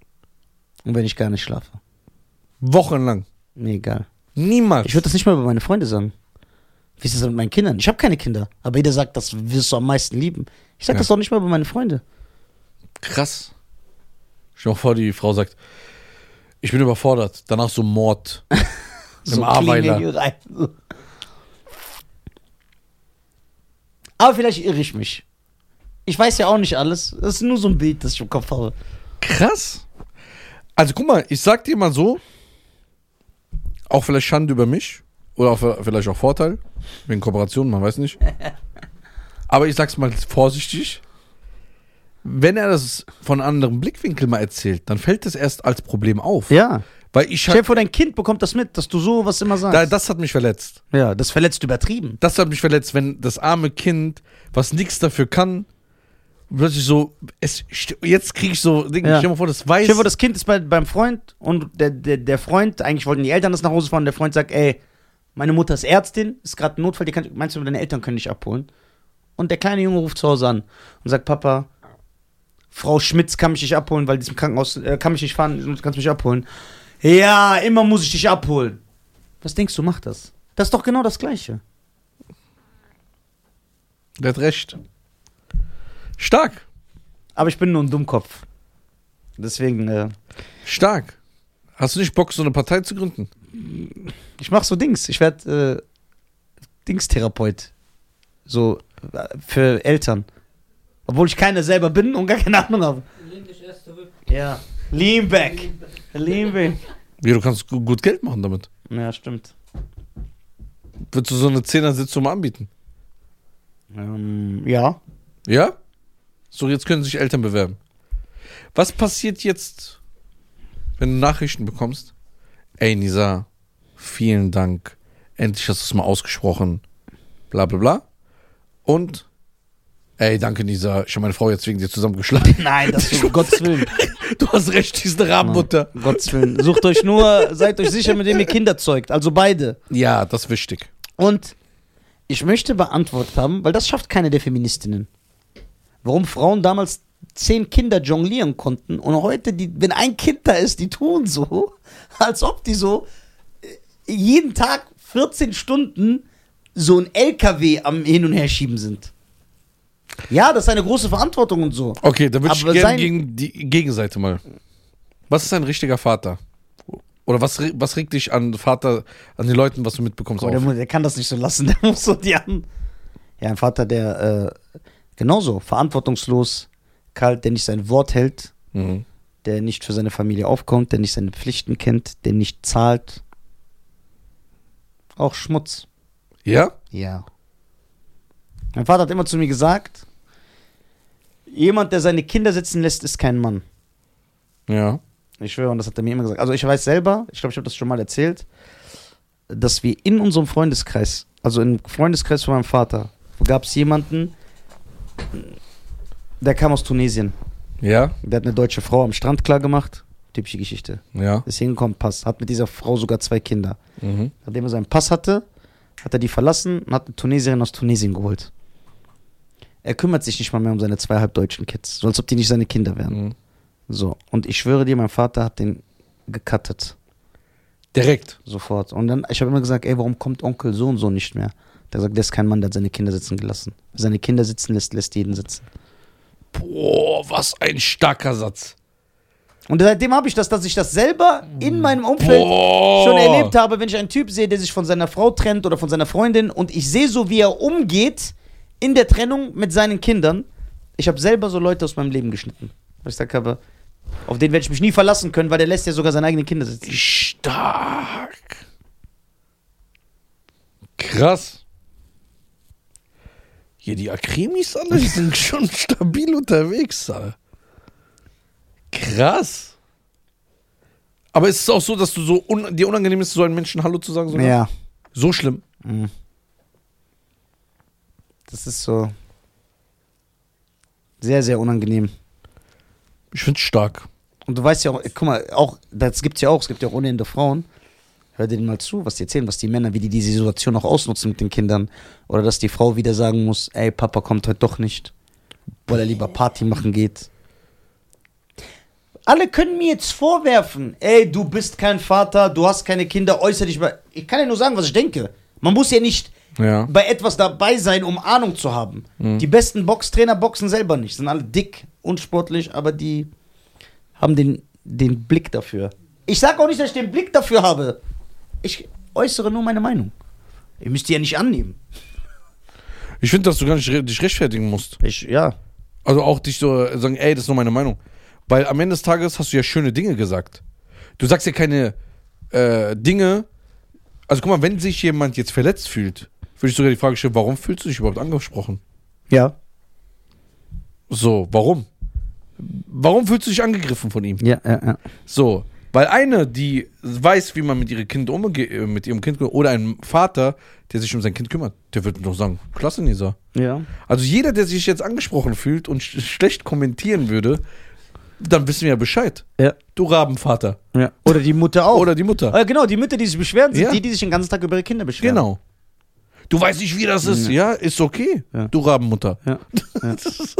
Speaker 1: Und wenn ich gar nicht schlafe.
Speaker 2: wochenlang.
Speaker 1: Mir egal.
Speaker 2: Niemals.
Speaker 1: Ich würde das nicht mal über meine Freunde sagen. Wie ist das mit meinen Kindern? Ich habe keine Kinder. Aber jeder sagt, das wirst du am meisten lieben. Ich sag
Speaker 2: Ja.
Speaker 1: das doch nicht mal über meine Freunde.
Speaker 2: Krass. Stell dir mal vor, die Frau sagt, ich bin überfordert. Danach so Mord. Im Aweiler.
Speaker 1: Klingeln rein. Aber vielleicht irre ich mich. Ich weiß ja auch nicht alles. Das ist nur so ein Bild, das ich im Kopf habe.
Speaker 2: Krass. Also guck mal, ich sag dir mal so, auch vielleicht Schande über mich oder auch vielleicht auch Vorteil, wegen Kooperation, man weiß nicht. Aber ich sag's mal vorsichtig, wenn er das von einem anderen Blickwinkel mal erzählt, dann fällt das erst als Problem auf.
Speaker 1: Ja.
Speaker 2: Weil ich
Speaker 1: Stell dir
Speaker 2: hab,
Speaker 1: vor, dein Kind bekommt das mit, dass du sowas immer sagst.
Speaker 2: da, das hat mich verletzt.
Speaker 1: ja, das verletzt übertrieben.
Speaker 2: Das hat mich verletzt, wenn das arme Kind, was nichts dafür kann, plötzlich so, es, jetzt kriege ich so, Ding,
Speaker 1: Ja.
Speaker 2: stell dir mal vor, das weiß.
Speaker 1: Stell dir vor, das Kind ist bei, beim Freund und der, der, der Freund, eigentlich wollten die Eltern das nach Hause fahren, der Freund sagt, ey, meine Mutter ist Ärztin, ist gerade ein Notfall, die kann, meinst du, deine Eltern können dich abholen? Und der kleine Junge ruft zu Hause an und sagt, Papa, Frau Schmitz kann mich nicht abholen, weil die ist im Krankenhaus, äh, kann mich nicht fahren, du kannst mich abholen. Ja, immer muss ich dich abholen. Was denkst du, macht das? Das ist doch genau das Gleiche.
Speaker 2: Der hat recht. Stark.
Speaker 1: Aber ich bin nur ein Dummkopf. Deswegen, äh,
Speaker 2: Stark. Hast du nicht Bock, so eine Partei zu gründen?
Speaker 1: Ich mach so Dings. Ich werde äh, Dingstherapeut. So äh, für Eltern. Obwohl ich keiner selber bin und gar keine Ahnung habe.
Speaker 3: Lehn dich erst zurück.
Speaker 1: Ja. Lean back. Lean back.
Speaker 2: Ja, du kannst gu- gut Geld machen damit.
Speaker 1: Ja, stimmt.
Speaker 2: Würdest du so eine Zehner-Sitzung mal anbieten?
Speaker 1: Ähm, ja.
Speaker 2: Ja? So, jetzt können sich Eltern bewerben. Was passiert jetzt, wenn du Nachrichten bekommst? Ey, Nisa, vielen Dank. Endlich hast du es mal ausgesprochen. Bla, bla, bla. Und, ey, danke, Nisa. Ich habe meine Frau jetzt wegen dir zusammengeschlagen.
Speaker 1: Nein, das ist um Gottes Willen.
Speaker 2: Du hast recht, die ist eine Rabenmutter.
Speaker 1: Um Gottes Willen. Sucht euch nur, seid euch sicher, mit wem ihr Kinder zeugt. Also beide.
Speaker 2: Ja, das ist wichtig.
Speaker 1: Und ich möchte beantwortet haben, weil das schafft keine der Feministinnen. Warum Frauen damals zehn Kinder jonglieren konnten und heute, die, wenn ein Kind da ist, die tun so, als ob die so äh, jeden Tag vierzehn Stunden so ein L K W am Hin- und Herschieben sind. Ja, das ist eine große Verantwortung und so.
Speaker 2: Okay, dann würde ich
Speaker 1: Aber
Speaker 2: gerne
Speaker 1: sein-
Speaker 2: gegen die Gegenseite mal. Was ist ein richtiger Vater? Oder was, re- was regt dich an Vater, an den Leuten, was du mitbekommst,
Speaker 1: Aber der,
Speaker 2: auf?
Speaker 1: mu- der kann das nicht so lassen, der muss so die an. Ja, ein Vater, der äh, genauso verantwortungslos, kalt, der nicht sein Wort hält,
Speaker 2: Mhm.
Speaker 1: der nicht für seine Familie aufkommt, der nicht seine Pflichten kennt, der nicht zahlt. Auch Schmutz.
Speaker 2: Ja?
Speaker 1: Ja. Mein Vater hat immer zu mir gesagt, jemand, der seine Kinder sitzen lässt, ist kein Mann.
Speaker 2: Ja.
Speaker 1: Ich schwöre, und das hat er mir immer gesagt. Also ich weiß selber, ich glaube, ich habe das schon mal erzählt, dass wir in unserem Freundeskreis, also im Freundeskreis von meinem Vater, gab es jemanden, der kam aus Tunesien.
Speaker 2: Ja?
Speaker 1: Der hat eine deutsche Frau am Strand klar gemacht. Typische Geschichte.
Speaker 2: Ja.
Speaker 1: Ist hingekommen, Pass. Hat mit dieser Frau sogar zwei Kinder.
Speaker 2: Mhm.
Speaker 1: Nachdem er seinen Pass hatte, hat er die verlassen und hat eine Tunesierin aus Tunesien geholt. Er kümmert sich nicht mal mehr um seine zwei halbdeutschen Kids. So als ob die nicht seine Kinder wären.
Speaker 2: Mhm.
Speaker 1: So. Und ich schwöre dir, mein Vater hat den gecuttet.
Speaker 2: Direkt.
Speaker 1: Sofort. Und dann, ich habe immer gesagt, ey, warum kommt Onkel so und so nicht mehr? Der sagt, der ist kein Mann, der hat seine Kinder sitzen gelassen. Wer seine Kinder sitzen lässt, lässt jeden sitzen.
Speaker 2: Boah, was ein starker Satz.
Speaker 1: Und seitdem habe ich das, dass ich das selber in meinem Umfeld
Speaker 2: Boah.
Speaker 1: schon erlebt habe, wenn ich einen Typ sehe, der sich von seiner Frau trennt oder von seiner Freundin und ich sehe so, wie er umgeht in der Trennung mit seinen Kindern. Ich habe selber so Leute aus meinem Leben geschnitten. Weil ich sage habe, auf den werde ich mich nie verlassen können, weil der lässt ja sogar seine eigenen Kinder sitzen.
Speaker 2: Stark. Krass. Hier, die Akremis alle, die sind schon stabil unterwegs, Alter. Krass. Aber ist es auch so, dass du so un dir unangenehm ist, so einen Menschen Hallo zu sagen? Sogar?
Speaker 1: Ja.
Speaker 2: So schlimm.
Speaker 1: Mhm. Das ist so sehr, sehr unangenehm.
Speaker 2: Ich find's stark.
Speaker 1: Und du weißt ja auch, guck mal, auch, das gibt's ja auch, es gibt ja auch ohne Ende Frauen. Hör denen mal zu, was die erzählen, was die Männer, wie die diese Situation auch ausnutzen mit den Kindern. Oder dass die Frau wieder sagen muss, ey, Papa kommt heute doch nicht, weil er lieber Party machen geht. Alle können mir jetzt vorwerfen, ey, du bist kein Vater, du hast keine Kinder, äußere dich mal. Ich kann ja nur sagen, was ich denke. Man muss ja nicht
Speaker 2: Ja.
Speaker 1: bei etwas dabei sein, um Ahnung zu haben.
Speaker 2: Mhm.
Speaker 1: Die besten Boxtrainer boxen selber nicht, sind alle dick, unsportlich, aber die haben den, den Blick dafür. Ich sage auch nicht, dass ich den Blick dafür habe. Ich äußere nur meine Meinung. Ihr müsst die ja nicht annehmen.
Speaker 2: Ich finde, dass du gar nicht re dich rechtfertigen musst.
Speaker 1: Ich, ja.
Speaker 2: Also auch dich so äh, sagen, ey, das ist nur meine Meinung. Weil am Ende des Tages hast du ja schöne Dinge gesagt. Du sagst ja keine äh, Dinge. Also guck mal, wenn sich jemand jetzt verletzt fühlt, würde ich sogar die Frage stellen, warum fühlst du dich überhaupt angesprochen?
Speaker 1: Ja.
Speaker 2: So, warum? Warum fühlst du dich angegriffen von ihm?
Speaker 1: Ja, ja, ja.
Speaker 2: So, weil eine, die weiß, wie man mit ihrem Kind umgeht, mit ihrem Kind oder ein Vater, der sich um sein Kind kümmert, der wird doch sagen, klasse, Nisa.
Speaker 1: Ja.
Speaker 2: Also jeder, der sich jetzt angesprochen fühlt und sch schlecht kommentieren würde, dann wissen wir ja Bescheid.
Speaker 1: Ja.
Speaker 2: Du Rabenvater.
Speaker 1: Ja. Oder die Mutter auch.
Speaker 2: Oder die Mutter.
Speaker 1: Äh, genau, die Mütter, die sich beschweren, sind
Speaker 2: Ja.
Speaker 1: die, die sich den ganzen Tag über ihre Kinder beschweren.
Speaker 2: Genau. Du weißt nicht, wie das ist. Ja, ist okay.
Speaker 1: Ja.
Speaker 2: Du Rabenmutter.
Speaker 1: Ja. Ja.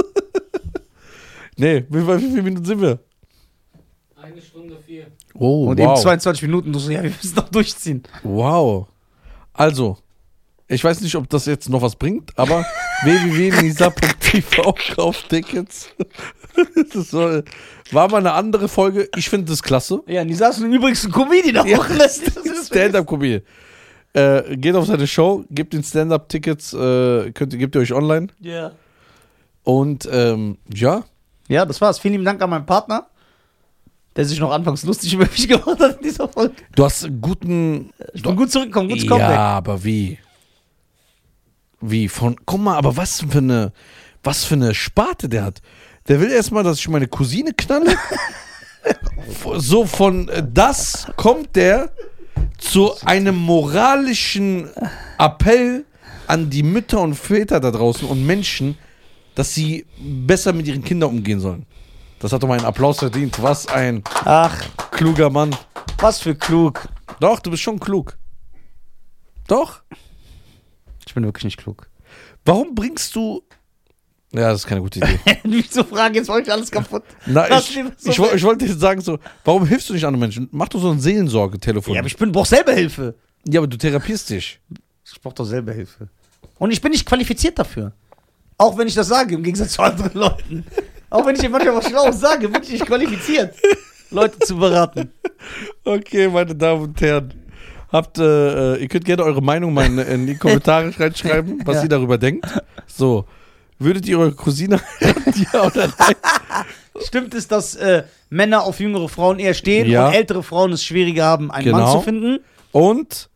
Speaker 2: Nee, wie, wie viele Minuten sind wir?
Speaker 3: Eine Stunde vier.
Speaker 2: Oh,
Speaker 1: Und eben zweiundzwanzig Minuten, du so, ja, wir müssen noch durchziehen.
Speaker 2: Wow. Also, ich weiß nicht, ob das jetzt noch was bringt, aber w w w punkt nisa punkt t v, kauft Tickets. Das soll, war mal eine andere Folge. Ich finde das klasse.
Speaker 1: Ja, Nisa ist übrigens ein Comedian auch.
Speaker 2: Ja,
Speaker 1: Das ist-
Speaker 2: Stand-up-Comedian. Äh, geht auf seine Show, gebt den Stand-up-Tickets, äh, könnt, gebt ihr euch online.
Speaker 1: Ja.
Speaker 2: Und ähm, ja,
Speaker 1: Ja, das war's. Vielen lieben Dank an meinen Partner, der sich noch anfangs lustig über mich gemacht hat in dieser Folge.
Speaker 2: du hast einen guten.
Speaker 1: Ich bin gut zurückgekommen, gutes
Speaker 2: Ja,
Speaker 1: Comeback.
Speaker 2: aber wie? Wie? Von. Guck mal, aber was für eine. Was für eine Sparte der hat. Der will erstmal, dass ich meine Cousine knalle. So von äh, das kommt der zu einem moralischen Appell an die Mütter und Väter da draußen und Menschen, dass sie besser mit ihren Kindern umgehen sollen. Das hat doch mal einen Applaus verdient. Was ein
Speaker 1: Ach,
Speaker 2: kluger Mann.
Speaker 1: was für klug.
Speaker 2: Doch, du bist schon klug. Doch.
Speaker 1: Ich bin wirklich nicht klug.
Speaker 2: Warum bringst du. Ja, das ist keine gute Idee.
Speaker 1: Nicht so fragen, jetzt mache ich alles kaputt.
Speaker 2: Na,
Speaker 1: Lass
Speaker 2: ich,
Speaker 1: lieber so
Speaker 2: ich, woll-
Speaker 1: weg.
Speaker 2: ich wollte jetzt sagen, so, warum hilfst du nicht anderen Menschen? Mach doch so ein Seelensorge-Telefon.
Speaker 1: Ja, aber ich bin, brauch selber Hilfe.
Speaker 2: Ja, aber du therapierst dich.
Speaker 1: Ich brauch doch selber Hilfe. Und ich bin nicht qualifiziert dafür. Auch wenn ich das sage, im Gegensatz zu anderen Leuten. Auch wenn ich dir manchmal was Schlaues sage, bin ich nicht qualifiziert, Leute zu beraten.
Speaker 2: Okay, meine Damen und Herren. Habt, äh, ihr könnt gerne eure Meinung mal in, in die Kommentare reinschreiben, was
Speaker 1: Ja.
Speaker 2: ihr darüber denkt. So, würdet ihr eure Cousine ja oder nein?
Speaker 1: Stimmt es, dass äh, Männer auf jüngere Frauen eher stehen
Speaker 2: Ja.
Speaker 1: und ältere Frauen es schwieriger haben, einen
Speaker 2: Genau.
Speaker 1: Mann zu finden?
Speaker 2: Und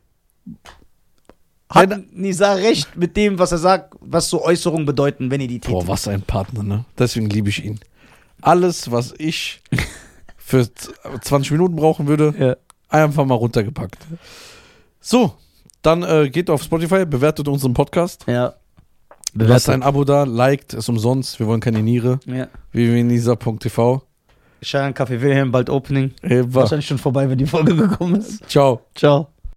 Speaker 1: Hat
Speaker 2: Wenn-
Speaker 1: Nisa recht mit dem, was er sagt, was so Äußerungen bedeuten, wenn ihr die tätigt?
Speaker 2: boah, was ein Partner, ne? Deswegen liebe ich ihn. Alles, was ich für zwanzig Minuten brauchen würde,
Speaker 1: Ja.
Speaker 2: einfach mal runtergepackt. So, dann äh, geht auf Spotify, bewertet unseren Podcast.
Speaker 1: Ja.
Speaker 2: Lasst ein Abo da, liked, ist umsonst. Wir wollen keine Niere.
Speaker 1: Ja.
Speaker 2: w w w punkt nisa punkt t v.
Speaker 1: Schein Café Wilhelm, bald Opening.
Speaker 2: Eva.
Speaker 1: Wahrscheinlich schon vorbei, wenn die Folge gekommen ist.
Speaker 2: Ciao.
Speaker 1: Ciao.